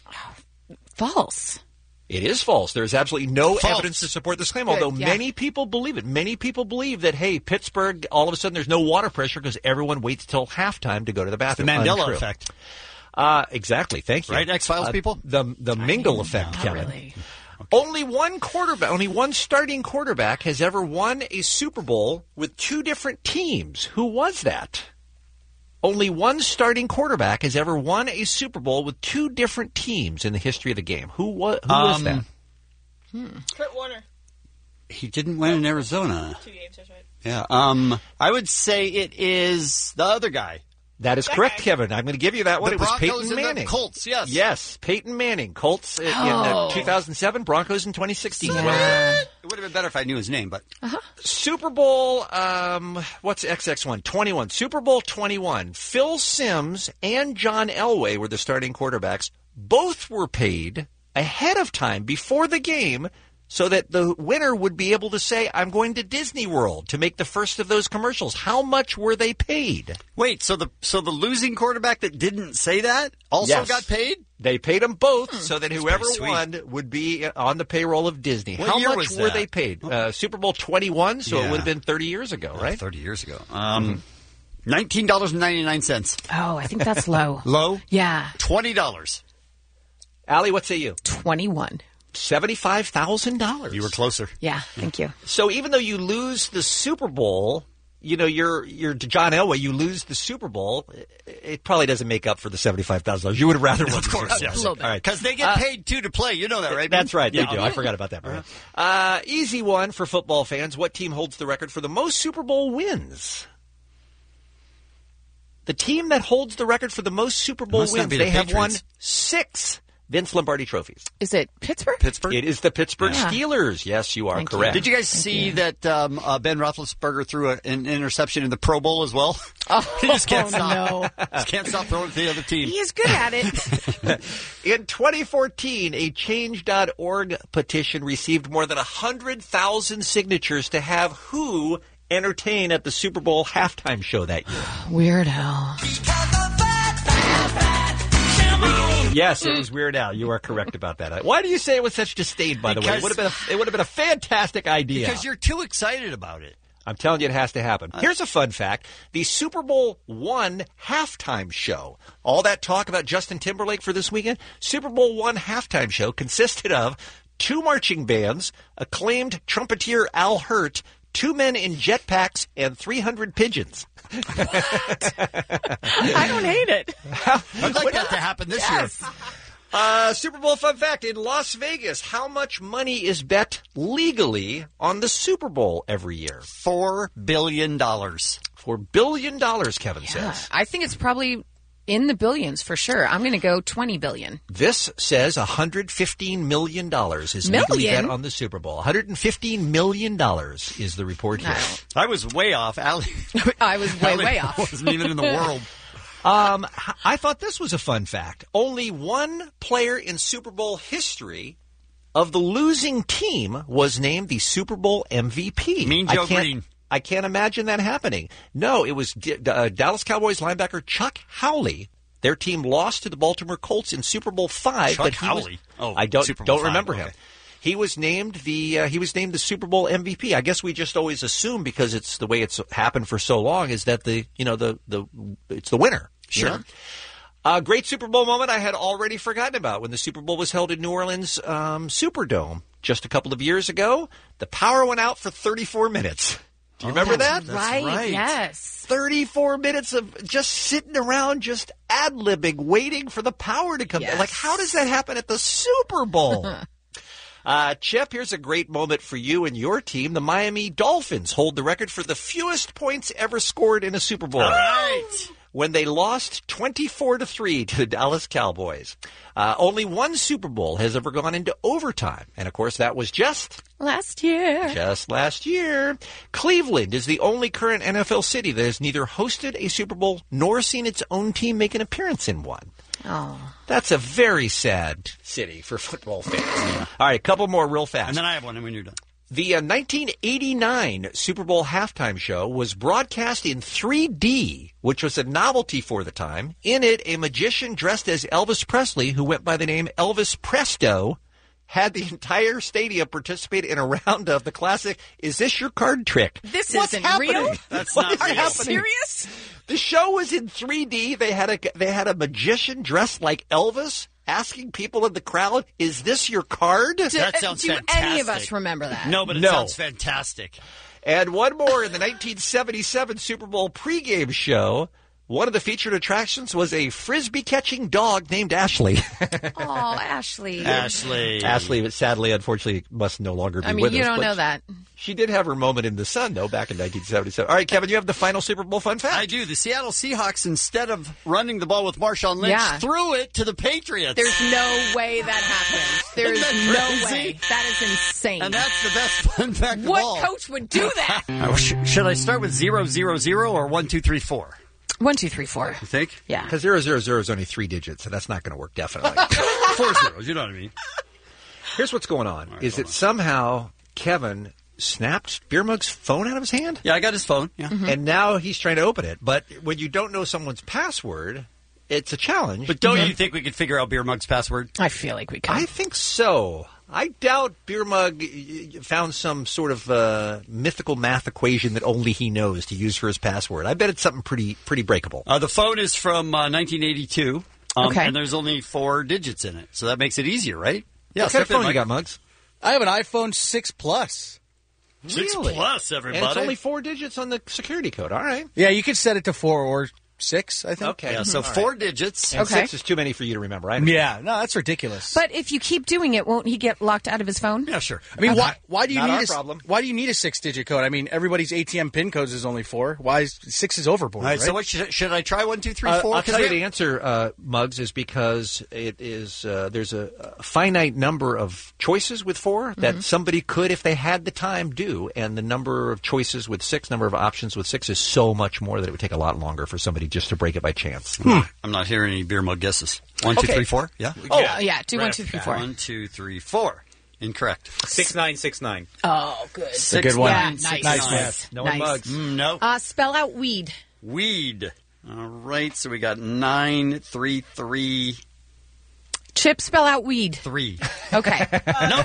False. It is false. There is absolutely no evidence to support this claim, although many people believe it. Many people believe that, hey, Pittsburgh, all of a sudden there's no water pressure because everyone waits till halftime to go to the bathroom. The Mandela Untrue. effect. Exactly. Thank you. Right, X-Files people? The Mingle effect, Kevin. Really. Okay. Only one starting quarterback has ever won a Super Bowl with two different teams. Who was that? Only one starting quarterback has ever won a Super Bowl with two different teams in the history of the game. Who was that? Kurt Warner. He didn't win in Arizona. 2 games, that's right. Yeah. I would say it is the other guy. That is correct, Kevin. I'm going to give you that one. The It was Broncos Peyton and Manning. the Colts, yes. Yes, Peyton Manning. Colts in 2007, Broncos in 2016. It would have been better if I knew his name, but... Super Bowl, what's XX1? 21. Super Bowl 21. Phil Simms and John Elway were the starting quarterbacks. Both were paid ahead of time before the game so that the winner would be able to say, I'm going to Disney World to make the first of those commercials. How much were they paid? Wait, so the losing quarterback that didn't say that also got paid? They paid them both so that whoever won would be on the payroll of Disney. What How year much was were that? they paid? Super Bowl 21, so it would have been 30 years ago, right? 30 years ago. $19.99. Oh, I think that's low. Low? Yeah. $20. Allie, what say you? 21. $75,000. You were closer. Yeah, thank you. So even though you lose the Super Bowl, you know, you're John Elway, you lose the Super Bowl, it probably doesn't make up for the $75,000. You would have rather won. Of course, yes. All right. Because they get paid, too, to play. You know that, right? That's right. They Yeah. do. I forgot about that. Easy one for football fans. What team holds the record for the most Super Bowl wins? The team that holds the record for the most Super Bowl Must not wins, be the they have won Patriots. 6 Vince Lombardi trophies. Is it Pittsburgh? Pittsburgh? It is the Pittsburgh Yeah. Steelers. Yes, you are Thank you. correct. Did you guys see that Ben Roethlisberger threw an interception in the Pro Bowl as well? Oh, He just can't stop. no. Just can't stop throwing to the other team. He is good at it. In 2014, a Change.org petition received more than 100,000 signatures to have who entertain at the Super Bowl halftime show that year. Weird Al. Yes, it was Weird Al. You are correct about that. Why do you say it with such disdain, by the way? It would have been a fantastic idea. Because you're too excited about it. I'm telling you, it has to happen. Here's a fun fact. The Super Bowl I halftime show, all that talk about Justin Timberlake for this weekend, Super Bowl I halftime show consisted of 2 marching bands, acclaimed trumpeter Al Hirt, 2 men in jetpacks, and 300 pigeons. I don't hate it. I'd like that to happen this year. Super Bowl fun fact. In Las Vegas, how much money is bet legally on the Super Bowl every year? $4 billion. $4 billion, Kevin says. I think it's probably in the billions for sure. I'm going to go 20 billion. This says $115 million is legally bet on the Super Bowl. $115 million is the report here. I was way off. Allie. I was way off. Wasn't even in the world. I thought this was a fun fact. Only one player in Super Bowl history of the losing team was named the Super Bowl MVP. Mean Joe Green. I can't imagine that happening. No, it was Dallas Cowboys linebacker Chuck Howley. Their team lost to the Baltimore Colts in Super Bowl V. Chuck Howley? I don't remember him. He was named the Super Bowl MVP. I guess we just always assume because it's the way it's happened for so long is that it's the winner. Sure. You know? A great Super Bowl moment I had already forgotten about when the Super Bowl was held in New Orleans Superdome just a couple of years ago. The power went out for 34 minutes. Do you remember that? Right, yes. 34 minutes of just sitting around, just ad-libbing, waiting for the power to come. Yes. Like, how does that happen at the Super Bowl? Chip, here's a great moment for you and your team. The Miami Dolphins hold the record for the fewest points ever scored in a Super Bowl. All right. When they lost 24-3 to the Dallas Cowboys. Only one Super Bowl has ever gone into overtime. And, of course, that was just last year. Just last year. Cleveland is the only current NFL city that has neither hosted a Super Bowl nor seen its own team make an appearance in one. Oh. That's a very sad city for football fans. All right, a couple more real fast. And then I have one when you're done. The 1989 Super Bowl halftime show was broadcast in 3D, which was a novelty for the time. In it, a magician dressed as Elvis Presley, who went by the name Elvis Presto, had the entire stadium participate in a round of the classic "Is This Your Card" trick. This What's isn't happening? real? That's What not is real. happening? Serious? The show was in 3D. They had a magician dressed like Elvis asking people in the crowd, "Is this your card?" That sounds Do fantastic. any of us remember that? No, but it No. sounds fantastic. And one more in the 1977 Super Bowl pregame show. One of the featured attractions was a frisbee-catching dog named Ashley. Oh, Ashley. Ashley, sadly, unfortunately, must no longer be I mean, with us. you don't but know that. She did have her moment in the sun, though, back in 1977. All right, Kevin, you have the final Super Bowl fun fact? I do. The Seattle Seahawks, instead of running the ball with Marshawn Lynch, Yeah. threw it to the Patriots. There's no way that happens. There's Isn't that no crazy? way. That is insane. And that's the best fun fact of all. What coach would do that? Should I start with 0, 0, 0 or 1, 2, 3, 4? 1, 2, 3, 4. You think? Yeah. Because 000 is only 3 digits, so that's not going to work, definitely. 4 zeros, you know what I mean. Here's what's going on, is that somehow Kevin snapped Beer Mug's phone out of his hand? Yeah, I got his phone. Yeah. And now he's trying to open it. But when you don't know someone's password, it's a challenge. But don't you think we could figure out Beer Mug's password? I feel like we could. I think so. I doubt Beer Mug found some sort of mythical math equation that only he knows to use for his password. I bet it's something pretty breakable. The phone is from 1982. Okay. And there's only 4 digits in it. So that makes it easier, right? Yeah, what kind of step in, phone you Mike. got, Muggs? I have an iPhone 6 Plus. 6 Really? plus, everybody. And it's only 4 digits on the security code. All right. Yeah, you could set it to 4 or 6, I think. Okay. Yeah, so All 4 right. digits. And Okay. 6 is too many for you to remember. I understand. Yeah, no, that's ridiculous. But if you keep doing it, won't he get locked out of his phone? Yeah, sure. I mean, why do you Not need our a problem. why do you need a 6-digit code? I mean, everybody's ATM PIN codes is only 4. Why is 6 is overboard? All right, right? so what should I try? 1, 2, 3, 4? I'll tell you the answer, Muggs, is because it is there's a finite number of choices with 4 that somebody could, if they had the time, do, and the number of choices with 6, number of options with 6 is so much more that it would take a lot longer for somebody just to break it by chance. I'm not hearing any Beer Mug guesses. 1, 2, 3, 4? Yeah? Oh, yeah. Do 1, 2, 3, 4. 1, 2, 3, 4. Incorrect. 6969. Oh, good. It's a good one. Yeah, Nice nice. math. No Nice. one Muggs. No. Spell out weed. Weed. All right, so we got 9, 3, 3, Chip, spell out weed. 3. Okay. Nope.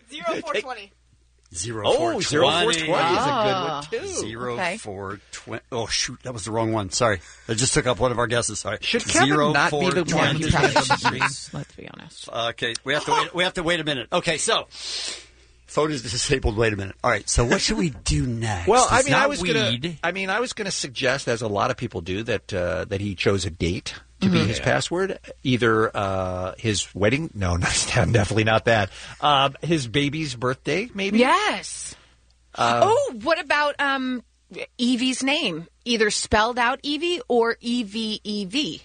0420. 0, Oh, 4, 0420 is 20. a good one, too. 0, Okay. 4, 20. Oh, shoot, that was the wrong one. Sorry. I just took up one of our guesses. All right. Should Kevin 0, not be 4, the one 20. who's Probably on the should screen? be, let's be honest. Okay, we have to wait a minute. Okay, so phone is disabled. Wait a minute. All right, so what should we do next? Well, I It's mean, not I was weed. gonna suggest, as a lot of people do, that he chose a date to be his password. Either his wedding, no, definitely not that. His baby's birthday, maybe. Yes. What about Evie's name? Either spelled out Evie or EVEV.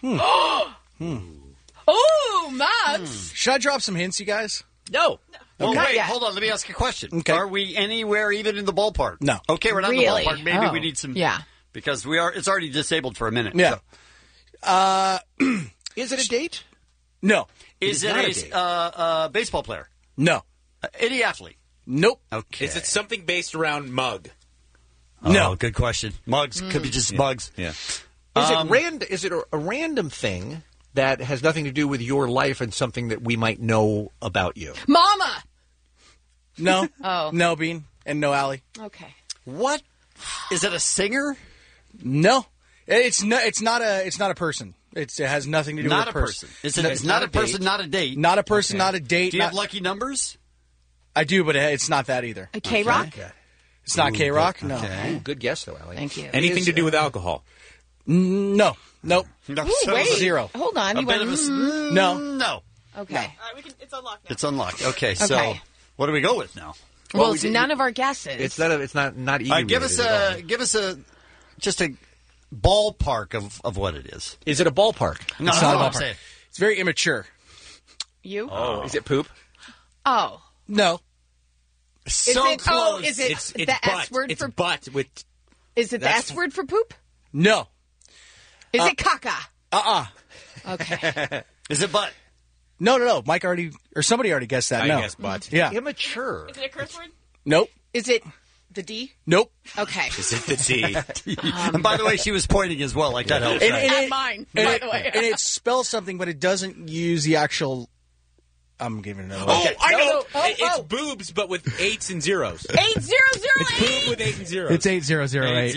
Oh, Muggs. Should I drop some hints, you guys? No. Well, Not wait, yet. hold on. Let me ask a question. Okay. Are we anywhere even in the ballpark? No. Okay, we're not Really? in the ballpark. Maybe Oh. we need some. Yeah. Because we are. It's already disabled for a minute. Yeah. so. Is it a date? No. Is not a it date. a baseball player? No. Any athlete? Nope. Okay. Is it something based around mug? No. Oh, good question. Mugs could be just mugs. Yeah. Is it a random thing that has nothing to do with your life and something that we might know about you? Mama. No. Oh. No, Bean. And no, Allie. Okay. What? Is it a singer? No. It's not a person. It has nothing to do Not with a person. It's not a person, not a date. Not a person, not a date. Do you have not- lucky numbers? I do, but it's not that either. A K-Rock? It's not K-Rock. No. Ooh, good guess though, Allie. Thank you. Anything to do with alcohol? No. Nope. Ooh, wait. Zero. Hold on. You went, No. No. Okay. All right, it's unlocked now. It's unlocked. Okay, so Okay. what do we go with now? Well, it's none of our guesses. It's not All right, give us a ballpark of what it is. Is it a ballpark? No, It's no, not a I'm ballpark. saying. It's very immature. You? Oh, is it poop? Oh. No. So is it, close. Oh, is it It's the butt. S word It's for butt with. Is it the that's- S word for poop? No. Is it caca? Okay. Is it butt? No. Mike already, or somebody already guessed that. I No. guess butt. Yeah. Immature. Is it a curse word? Nope. Is it the D? Nope. Okay. Is it the T? And by the way, she was pointing as well. Like that helps. And- right? and Not it- mine, And by it, the way. and it spells something, but it doesn't use the actual. I'm giving it away. Oh, I know. Oh, It's boobs, but with 8s and zeros. 8008. It's boob with 8 and zeros. It's 8008.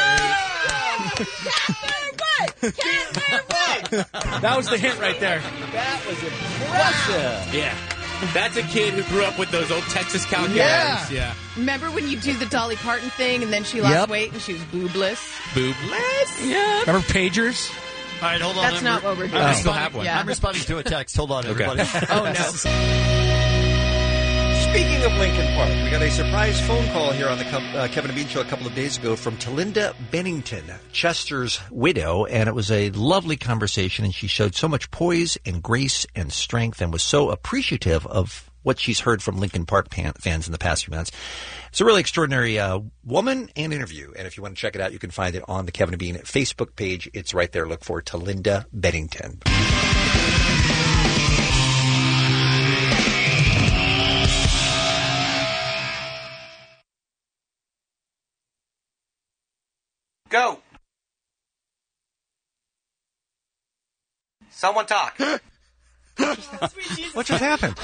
8008. That was the hint right there. That was impressive. Yeah. That's a kid who grew up with those old Texas calculators. Yeah. Remember when you do the Dolly Parton thing and then she lost Yep. weight and she was boobless? Boobless? Yeah. Remember pagers? All right, hold on. That's not what we're doing. I still have one. Yeah. I'm responding to a text. Hold on, everybody. Oh, no. Speaking of Lincoln Park, we got a surprise phone call here on the Kevin and Bean Show a couple of days ago from Talinda Bennington, Chester's widow, and it was a lovely conversation, and she showed so much poise and grace and strength and was so appreciative of what she's heard from Lincoln Park fans in the past few months. It's a really extraordinary woman and interview, and if you want to check it out, you can find it on the Kevin and Bean Facebook page. It's right there. Look for Talinda Bennington. Go. Someone talk. What just happened?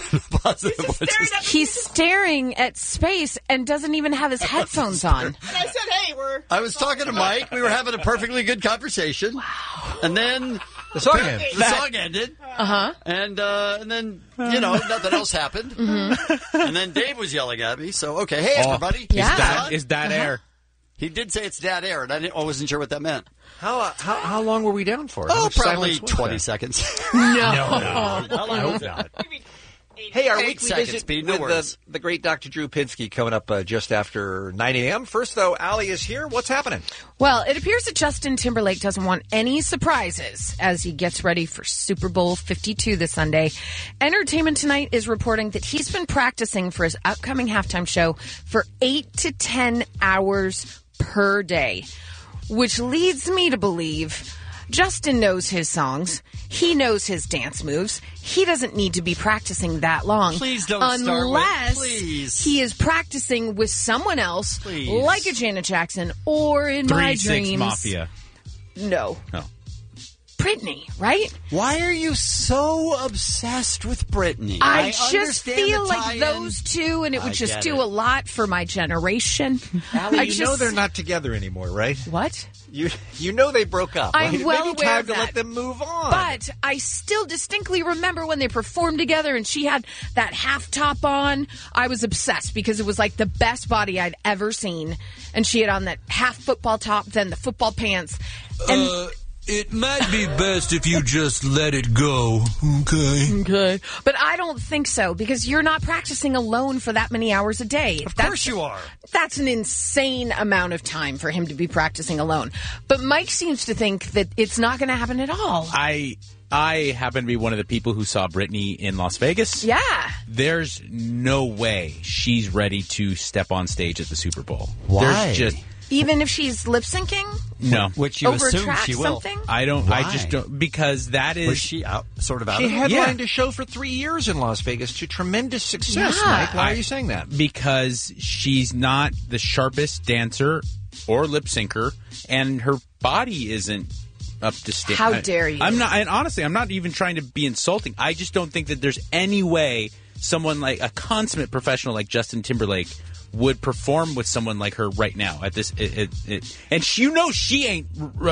He's staring at space and doesn't even have his headphones on. And I said, hey, we're... I was talking to Mike. We were having a perfectly good conversation. Wow. And then the song ended. The song ended. Uh-huh. And then, nothing else happened. Mm-hmm. And then Dave was yelling at me. So, okay, hey, everybody. Is that air? He did say it's dead air, and I wasn't sure what that meant. How long were we down for? Oh, probably 20 seconds. No. I hope not. Hey, our 8 weekly seconds, visit Speed, no with worries. the great Dr. Drew Pinsky coming up just after 9 a.m. First, though, Allie is here. What's happening? Well, it appears that Justin Timberlake doesn't want any surprises as he gets ready for Super Bowl 52 this Sunday. Entertainment Tonight is reporting that he's been practicing for his upcoming halftime show for 8 to 10 hours per day, which leads me to believe Justin knows his songs. He knows his dance moves. He doesn't need to be practicing that long. Please don't unless start with, please. he is practicing with someone else, Please. like a Janet Jackson, or in my 3-6 dreams, Mafia. No, No. Britney, right? Why are you so obsessed with Britney? I just understand feel the like tie-in. those two, and it would I just get do it. a lot for my generation. Allie, I you know just- they're not together anymore, right? What? You know they broke up. I'm right? well Maybe aware time of to that. let them move on. But I still distinctly remember when they performed together and she had that half top on. I was obsessed because it was like the best body I'd ever seen. And she had on that half football top, then the football pants. And It might be best if you just let it go, okay? Okay. But I don't think so because you're not practicing alone for that many hours a day. Of course you are. That's an insane amount of time for him to be practicing alone. But Mike seems to think that it's not going to happen at all. I happen to be one of the people who saw Britney in Las Vegas. Yeah. There's no way she's ready to step on stage at the Super Bowl. Why? There's just Even if she's lip syncing? no. Which you Over assume track she will. something? I don't. Why? I just don't because that is Was she out She of it? headlined a show for 3 years in Las Vegas to tremendous success, Yeah. Mike. Why are you saying that? because she's not the sharpest dancer or lip syncer, and her body isn't up to standard. How dare you. I'm not. And honestly, I'm not even trying to be insulting. I just don't think that there's any way someone like a consummate professional like Justin Timberlake would perform with someone like her right now at this. And she, she ain't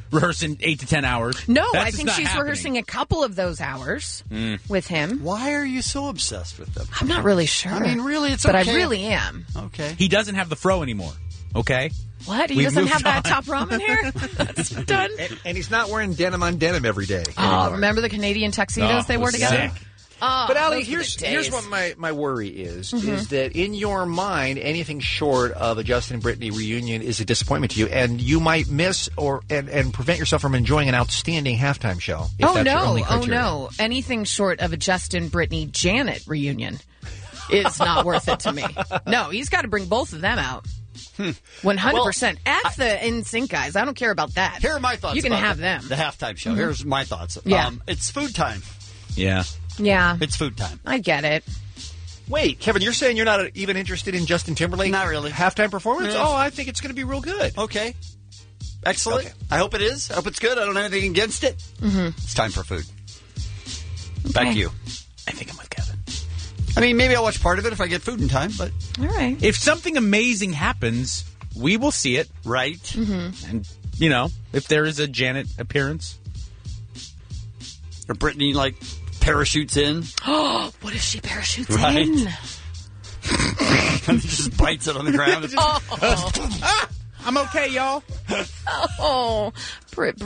rehearsing 8 to 10 hours. No, That's I just think not she's happening. rehearsing a couple of those hours with him. Why are you so obsessed with them? I'm not really sure. I mean, really, it's but okay. I really am. Okay. He doesn't have the fro anymore. Okay. What? He We've doesn't moved have that on. top ramen hair? That's done. And he's not wearing denim on denim every day. Oh, remember the Canadian tuxedos they wore together? Oh, But Ali, those were the here's days. what my worry is Mhm. that in your mind, anything short of a Justin and Brittany reunion is a disappointment to you, and you might miss and prevent yourself from enjoying an outstanding halftime show. If Oh that's your only no! Oh criteria. no! Anything short of a Justin, Brittany, Janet reunion is not worth it to me. No, he's got to bring both of them out. 100%. F the NSYNC guys. I don't care about that. Here are my thoughts. You can about have the, them. The halftime show. Mhm. Here's my thoughts. Yeah. It's food time. Yeah. Yeah. It's food time. I get it. Wait, Kevin, you're saying you're not even interested in Justin Timberlake? Not really. Halftime performance? Yeah. Oh, I think it's going to be real good. Okay. Excellent. I hope it is. I hope it's good. I don't have anything against it. Mm-hmm. It's time for food. Back to you. I think I'm with Kevin. I mean, maybe I'll watch part of it if I get food in time, but All right. If something amazing happens, we will see it. Right. Mm-hmm. And, you know, if there is a Janet appearance. Or Brittany, like, parachutes in. Oh, what if she parachutes Right. in? And just bites it on the ground. Oh, I'm okay, y'all. oh, Brit.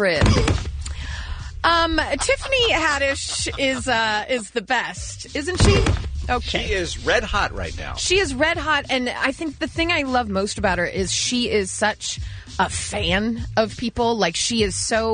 Tiffany Haddish is the best, isn't she? Okay. She is red hot right now. She is red hot, and I think the thing I love most about her is she is such a fan of people. Like, she's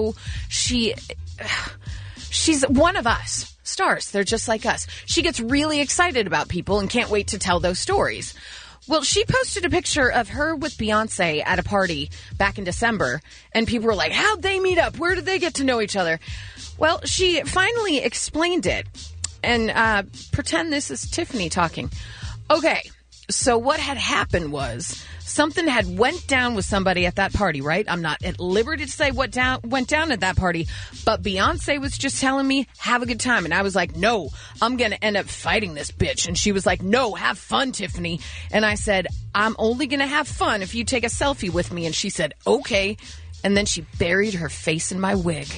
one of us. Stars. They're just like us. She gets really excited about people and can't wait to tell those stories. Well, she posted a picture of her with Beyonce at a party back in December, and people were like, how'd they meet up? Where did they get to know each other? Well, she finally explained it. And pretend this is Tiffany talking. Okay, so what had happened was something had went down with somebody at that party, right? I'm not at liberty to say what went down at that party, but Beyonce was just telling me, have a good time. And I was like, no, I'm going to end up fighting this bitch. And she was like, no, have fun, Tiffany. And I said, I'm only going to have fun if you take a selfie with me. And she said, okay. And then she buried her face in my wig.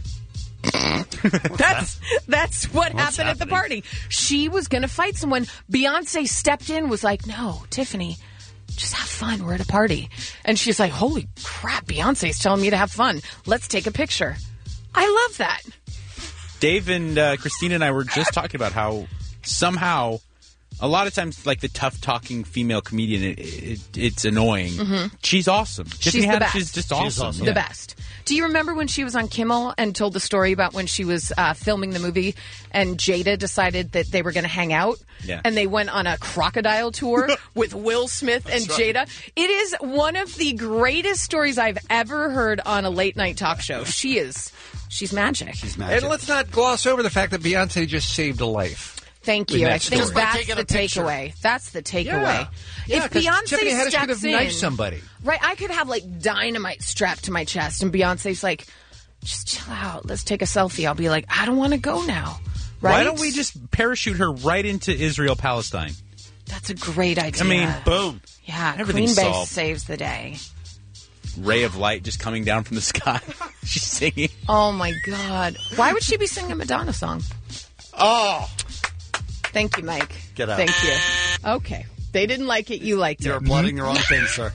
That's what happened at the party. She was going to fight someone. Beyonce stepped in, was like, no, Tiffany, just have fun. We're at a party. And she's like, holy crap, Beyonce's telling me to have fun. Let's take a picture. I love that. Dave and Christina and I were just talking about how somehow a lot of times, like the tough-talking female comedian, it's annoying. Mhm. She's awesome. Tiffany She's the Haddish best. is just awesome. The best. Do you remember when she was on Kimmel and told the story about when she was filming the movie and Jada decided that they were going to hang out? Yeah. And they went on a crocodile tour with Will Smith and That's right. Jada. It is one of the greatest stories I've ever heard on a late-night talk show. She's magic. She's And let's not gloss over the fact that Beyonce just saved a life. Thank with you. that I think story. that's the takeaway. That's the takeaway. Yeah, if 'cause Beyonce Tiffany Haddish steps could have in, knifed somebody. right? I could have like dynamite strapped to my chest, and Beyonce's like, "Just chill out. Let's take a selfie." I'll be like, "I don't want to go now." Right? Why don't we just parachute her right into Israel-Palestine? That's a great idea. I mean, boom. Yeah, Everything's Queen Bey solved. saves the day. Ray of light just coming down from the sky. She's singing. Oh my God! Why would she be singing a Madonna song? Oh. Thank you, Mike. Get out. Thank you. Okay. They didn't like it. You liked You're it. applauding the wrong thing, sir.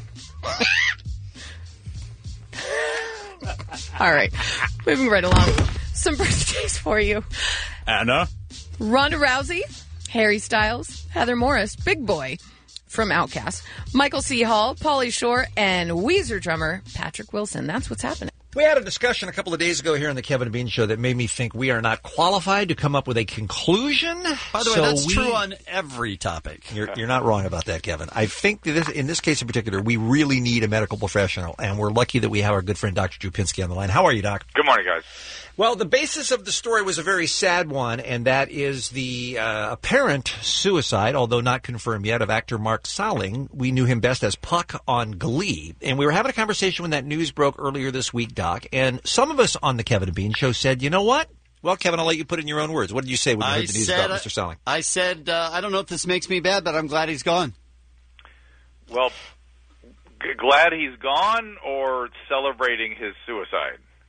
All right. Moving right along. Some birthdays for you. Anna. Ronda Rousey, Harry Styles, Heather Morris, Big Boy from Outkast, Michael C. Hall, Pauly Shore, and Weezer drummer Patrick Wilson. That's what's happening. We had a discussion a couple of days ago here on the Kevin and Bean Show that made me think we are not qualified to come up with a conclusion. By the way, that's true on every topic. You're not wrong about that, Kevin. I think that in this case in particular, we really need a medical professional, and we're lucky that we have our good friend Dr. Drew Pinsky on the line. How are you, Doc? Good morning, guys. Well, the basis of the story was a very sad one, and that is the apparent suicide, although not confirmed yet, of actor Mark Salling. We knew him best as Puck on Glee. And we were having a conversation when that news broke earlier this week, Doc, and some of us on the Kevin and Bean Show said, you know what? Well, Kevin, I'll let you put it in your own words. What did you say when you heard the news about Mr. Salling? I said, I don't know if this makes me bad, but I'm glad he's gone. Well, glad he's gone or celebrating his suicide?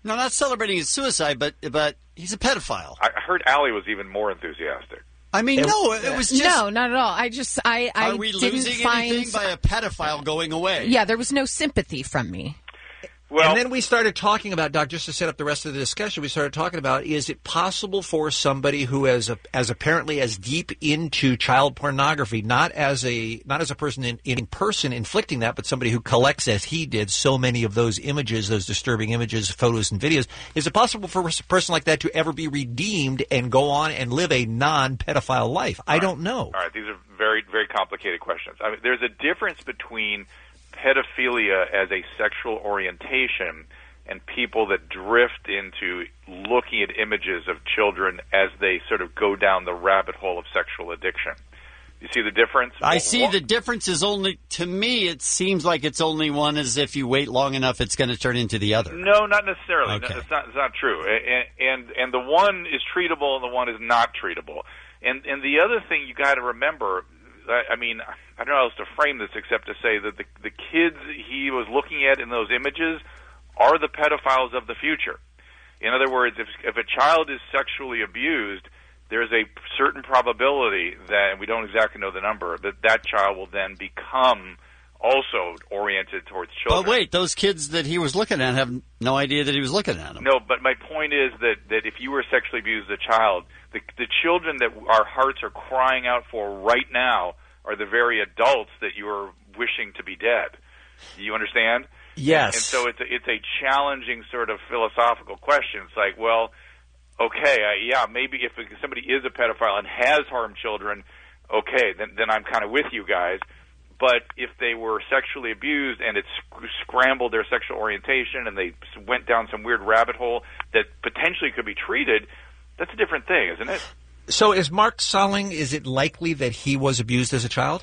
No, not celebrating his suicide, but he's a pedophile. I heard Allie was even more enthusiastic. I mean, no, it was just... No, not at all. I Are we didn't losing find... anything by a pedophile going away? Yeah, there was no sympathy from me. And then we started talking about, Doc, just to set up the rest of the discussion, we started talking about, is it possible for somebody who is as apparently as deep into child pornography, not as a person in person inflicting that, but somebody who collects, as he did, so many of those images, those disturbing images, photos, and videos, is it possible for a person like that to ever be redeemed and go on and live a non-pedophile life? I don't know. All right, these are very, very complicated questions. I mean, there's a difference between pedophilia as a sexual orientation and people that drift into looking at images of children as they sort of go down the rabbit hole of sexual addiction. You see the difference? I see the difference is only, to me, it seems like it's only one, as if you wait long enough, it's going to turn into the other. No, not necessarily. Okay. No, it's not true. And the one is treatable and the one is not treatable. And the other thing you got to remember, I mean, I don't know how else to frame this except to say that the kids he was looking at in those images are the pedophiles of the future. In other words, if a child is sexually abused, there's a certain probability that, and we don't exactly know the number, that child will then become also oriented towards children. But wait, those kids that he was looking at have no idea that he was looking at them. No, but my point is that if you were sexually abused as a child, the children that our hearts are crying out for right now are the very adults that you are wishing to be dead. You understand? Yes. And so it's a challenging sort of philosophical question. It's like, well, okay, maybe if somebody is a pedophile and has harmed children, okay, then I'm kind of with you guys. But if they were sexually abused and it scrambled their sexual orientation and they went down some weird rabbit hole that potentially could be treated, that's a different thing, isn't it? So is Mark Salling, is it likely that he was abused as a child?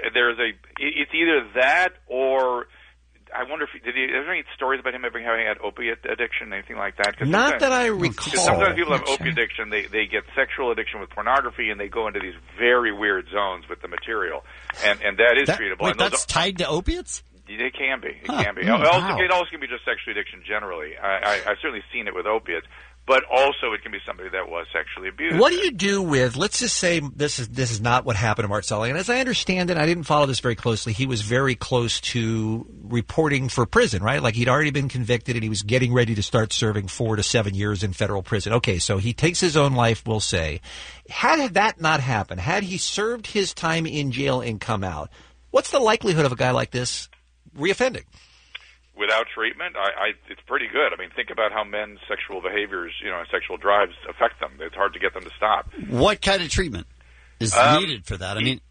It's either that or... I wonder if are there any stories about him ever having had opiate addiction, anything like that? Not that I recall. Because sometimes people have opiate addiction, they get sexual addiction with pornography, and they go into these very weird zones with the material, and that is treatable. Wait, and that's tied to opiates? They can be. It can be. Wow. It also can be just sexual addiction generally. I've certainly seen it with opiates. But also it can be somebody that was sexually abused. What do you do with, let's just say this is not what happened to Mark Salling. And as I understand it, I didn't follow this very closely, he was very close to reporting for prison, right? Like he'd already been convicted and he was getting ready to start serving 4 to 7 years in federal prison. Okay, so he takes his own life, we'll say. Had that not happened, had he served his time in jail and come out, what's the likelihood of a guy like this reoffending? Without treatment, it's pretty good. I mean, think about how men's sexual behaviors, sexual drives affect them. It's hard to get them to stop. What kind of treatment is needed for that? I mean,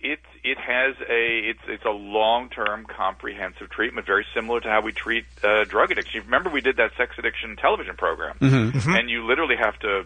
it's a long-term comprehensive treatment, very similar to how we treat drug addiction. You remember we did that sex addiction television program, and you literally have to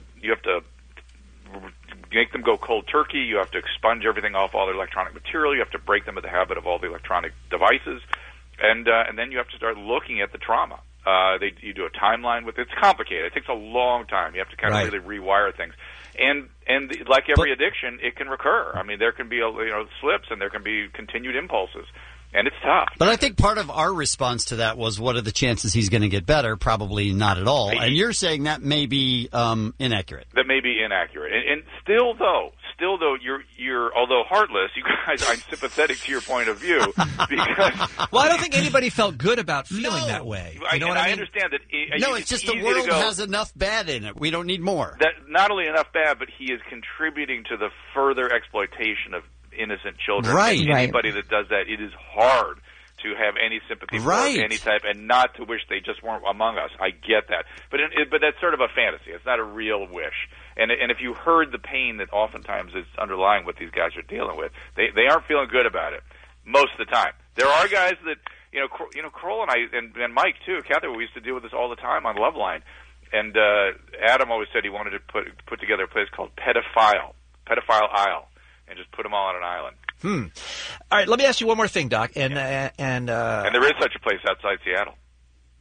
make them go cold turkey. You have to expunge everything off all their electronic material. You have to break them of the habit of all the electronic devices. And then you have to start looking at the trauma. You do a timeline with it. It's complicated. It takes a long time. You have to kind of really rewire things. And like every addiction, it can recur. I mean, there can be slips and there can be continued impulses. And it's tough. But I think part of our response to that was, what are the chances he's going to get better? Probably not at all. And you're saying that may be inaccurate. That may be inaccurate. And still though, you're although heartless, you guys, I'm sympathetic to your point of view because. Well, I don't think anybody felt good about feeling that way. You know what I mean? understand that. It's just the world has enough bad in it. We don't need more. That not only enough bad, but he is contributing to the further exploitation of innocent children. Right. And anybody that does that, it is hard to have any sympathy for any type, and not to wish they just weren't among us. I get that, but that's sort of a fantasy. It's not a real wish. And if you heard the pain that oftentimes is underlying what these guys are dealing with, they aren't feeling good about it most of the time. There are guys that Kroll and I and Mike too, Catherine, we used to deal with this all the time on Loveline, and Adam always said he wanted to put together a place called Pedophile Isle, and just put them all on an island. All right, let me ask you one more thing, Doc. And there is such a place outside Seattle.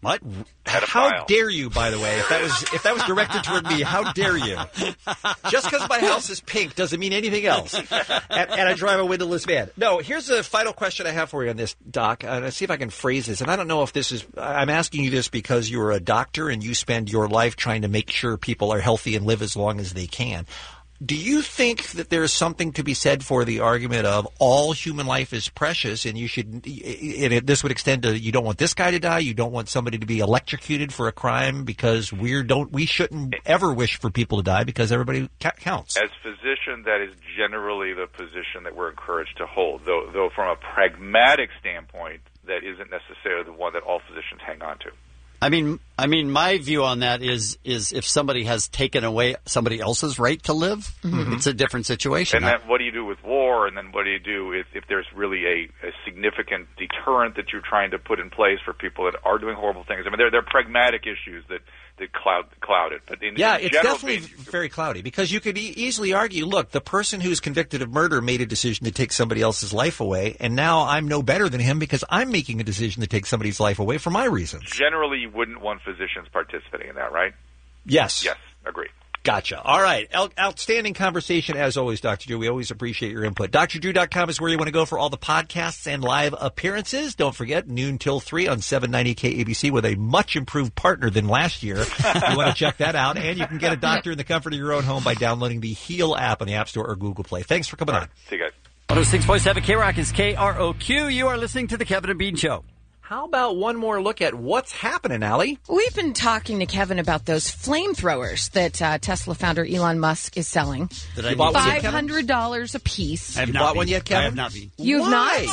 What? How dare you, by the way, if that was directed toward me, how dare you? Just because my house is pink doesn't mean anything else. And I drive a windowless van. No, here's a final question I have for you on this, Doc. Let's see if I can phrase this. And I don't know if this is, I'm asking you this because you're a doctor and you spend your life trying to make sure people are healthy and live as long as they can. Do you think that there's something to be said for the argument of all human life is precious, and you should? And this would extend to you don't want this guy to die, you don't want somebody to be electrocuted for a crime because we shouldn't ever wish for people to die because everybody counts. As physician, that is generally the position that we're encouraged to hold. Though from a pragmatic standpoint, that isn't necessarily the one that all physicians hang on to. I mean, my view on that is if somebody has taken away somebody else's right to live, it's a different situation. And then what do you do with war? And then what do you do if there's really a significant deterrent that you're trying to put in place for people that are doing horrible things? I mean, there are pragmatic issues that cloud it. But in it's general, definitely very cloudy because you could easily argue, look, the person who's convicted of murder made a decision to take somebody else's life away, and now I'm no better than him because I'm making a decision to take somebody's life away for my reasons. Generally, you wouldn't want physicians participating in that, right? Yes. Yes, agreed. Gotcha. All right. Outstanding conversation as always, Dr. Drew. We always appreciate your input. DrDrew.com is where you want to go for all the podcasts and live appearances. Don't forget, noon till 3 on 790 KABC with a much improved partner than last year. You want to check that out. And you can get a doctor in the comfort of your own home by downloading the Heal app on the App Store or Google Play. Thanks for coming on. See you guys. 106.7 K-Rock is KROQ. You are listening to The Kevin and Bean Show. How about one more look at what's happening, Allie? We've been talking to Kevin about those flamethrowers that Tesla founder Elon Musk is selling. Did I bought one yet, $500 a piece. You bought one yet, Kevin? I have not been. You've not?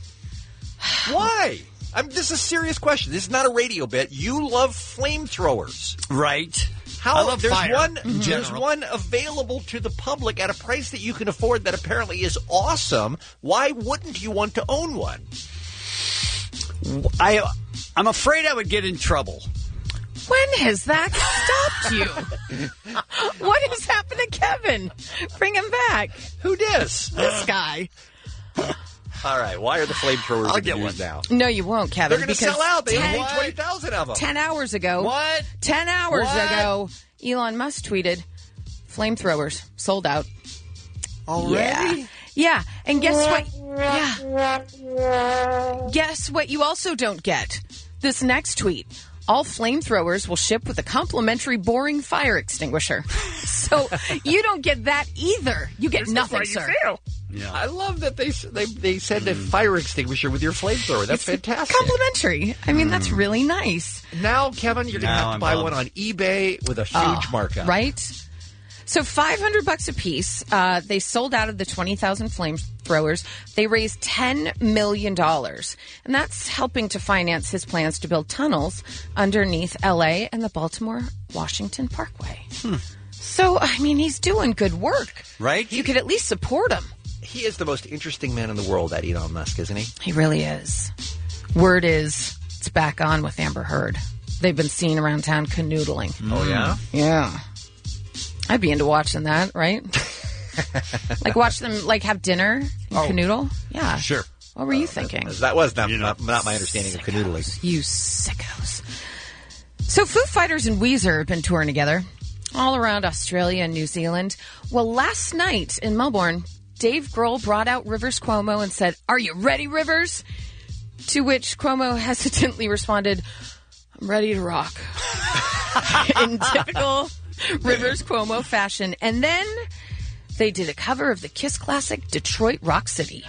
Why? This is a serious question. This is not a radio bit. You love flamethrowers. Right. I love there's fire. There's There's one available to the public at a price that you can afford that apparently is awesome. Why wouldn't you want to own one? I'm afraid I would get in trouble. When has that stopped you? What has happened to Kevin? Bring him back. Who dis? This guy. All right, why are the flamethrowers I'll in get the one news now? No, you won't, Kevin. They're going to sell out. They only need 20,000 of them. 10 hours ago. What? 10 hours ago, Elon Musk tweeted, flamethrowers sold out. Already? Yeah. And guess what? Yeah. Guess what you also don't get? This next tweet. All flamethrowers will ship with a complimentary boring fire extinguisher. So you don't get that either. You get nothing, sir. Yeah. I love that they send a fire extinguisher with your flamethrower. That's fantastic. Complimentary. I mean, that's really nice. Now, Kevin, you're going to have to buy one on eBay with a huge markup. Right? So $500 a piece. They sold out of the 20,000 flamethrowers. They raised $10 million. And that's helping to finance his plans to build tunnels underneath L.A. and the Baltimore-Washington Parkway. So, I mean, he's doing good work. Right? You could at least support him. He is the most interesting man in the world, that Elon Musk, isn't he? He really is. Word is it's back on with Amber Heard. They've been seen around town canoodling. Oh, yeah? Yeah. I'd be into watching that, right? Like watch them have dinner and canoodle? Yeah. Sure. What were you thinking? That was not my understanding of canoodling. You sickos. So Foo Fighters and Weezer have been touring together all around Australia and New Zealand. Well, last night in Melbourne, Dave Grohl brought out Rivers Cuomo and said, "Are you ready, Rivers?" To which Cuomo hesitantly responded, "I'm ready to rock." In typical Rivers Cuomo fashion. And then they did a cover of the Kiss classic Detroit Rock City.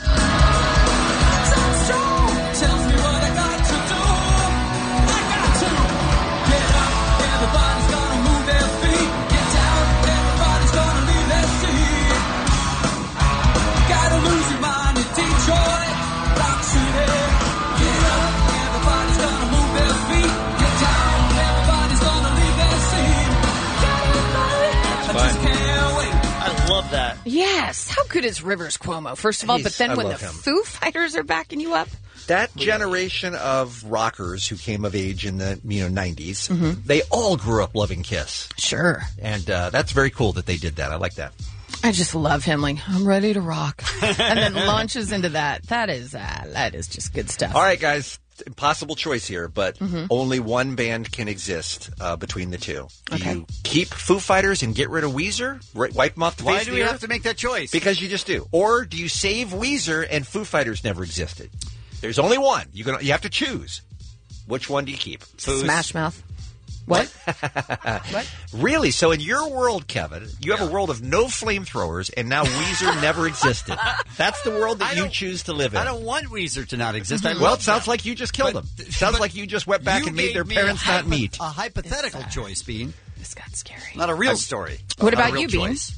That. Yes. How good is Rivers Cuomo, first of all? But then when the Foo Fighters are backing you up? That generation of rockers who came of age in the 90s, they all grew up loving Kiss. Sure. And that's very cool that they did that. I like that. I just love him. Like, I'm ready to rock. And then launches into that. That is just good stuff. All right, guys. impossible choice here, but only one band can exist between the two. Do you keep Foo Fighters and get rid of Weezer? Wipe them off the face Why of do the we earth? have to make that choice? Because you just do. Or do you save Weezer and Foo Fighters never existed? There's only one. You have to choose. Which one do you keep? Smash Mouth. What? What? Really? So in your world, Kevin, you have a world of no flamethrowers, and now Weezer never existed. That's the world that you choose to live in. I don't want Weezer to not exist. I Well, love it sounds them. like you just killed them. Sounds like you just went back You and made their gave me parents not meet. A hypothetical choice, Bean. This got scary. Not a real story. What Not a about real you, Bean? choice.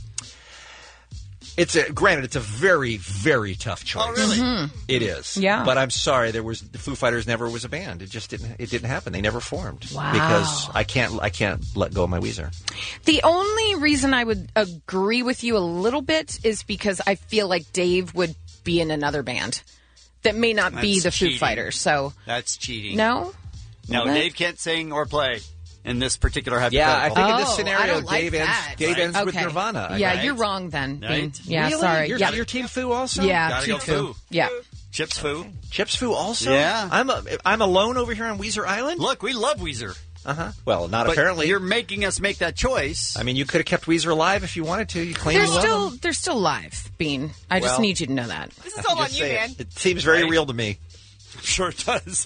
Granted, it's a very, very tough choice. Oh, really? It is. Yeah. But I'm sorry, the Foo Fighters never was a band. It just didn't happen. They never formed. Wow. Because I can't let go of my Weezer. The only reason I would agree with you a little bit is because I feel like Dave would be in another band that may not be That's the Foo cheating. Fighters. So That's cheating. no, No, Well, Dave can't sing or play in this particular hypothetical. Yeah, I think in this I scenario, don't like Dave that. ends with Okay. Nirvana. Yeah, Right? you're wrong then. Right? Bean. Yeah, Really? sorry. You're Team Foo also? Yeah, Gotta Team go Foo. Foo. Yeah. Chips Foo. Chips Foo also? Yeah. I'm alone over here on Weezer Island? Look, we love Weezer. Well, not But apparently. You're making us make that choice. I mean, you could have kept Weezer alive if you wanted to. You claim you love them. They're still live, Bean. I just Well, need you to know that. This is all on you, man. It seems very real to me. I'm sure it does.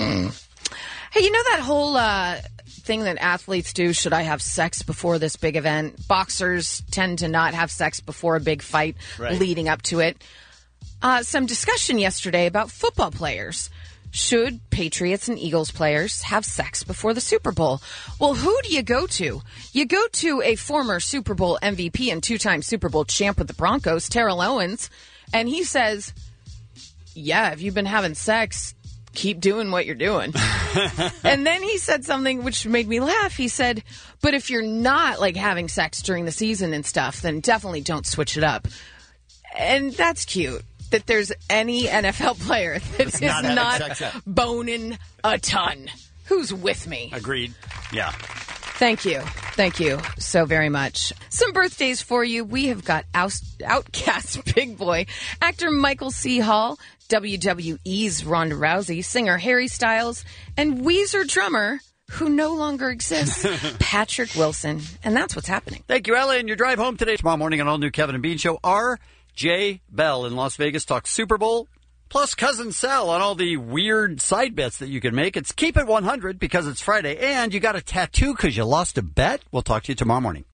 Hey, you know that whole thing that athletes do? Should I have sex before this big event? Boxers tend to not have sex before a big fight leading up to it. Some discussion yesterday about football players. Should Patriots and Eagles players have sex before the Super Bowl? Well, who do you go to? You go to a former Super Bowl MVP and two-time Super Bowl champ with the Broncos, Terrell Owens, and he says, yeah, if you've been having sex, keep doing what you're doing. And then he said something which made me laugh. He said, but if you're not like having sex during the season and stuff, then definitely don't switch it up. And that's cute. That there's any NFL player that is not boning a ton. Who's with me? Agreed. Yeah. Thank you. Thank you so very much. Some birthdays for you. We have got Outcast Big Boy, actor Michael C. Hall, WWE's Ronda Rousey, singer Harry Styles, and Weezer drummer, who no longer exists, Patrick Wilson. And that's what's happening. Thank you, Ella, and your drive home today. Tomorrow morning on All New Kevin and Bean Show. R.J. Bell in Las Vegas talks Super Bowl, plus Cousin Sal on all the weird side bets that you can make. It's Keep It 100 because it's Friday, and you got a tattoo because you lost a bet. We'll talk to you tomorrow morning.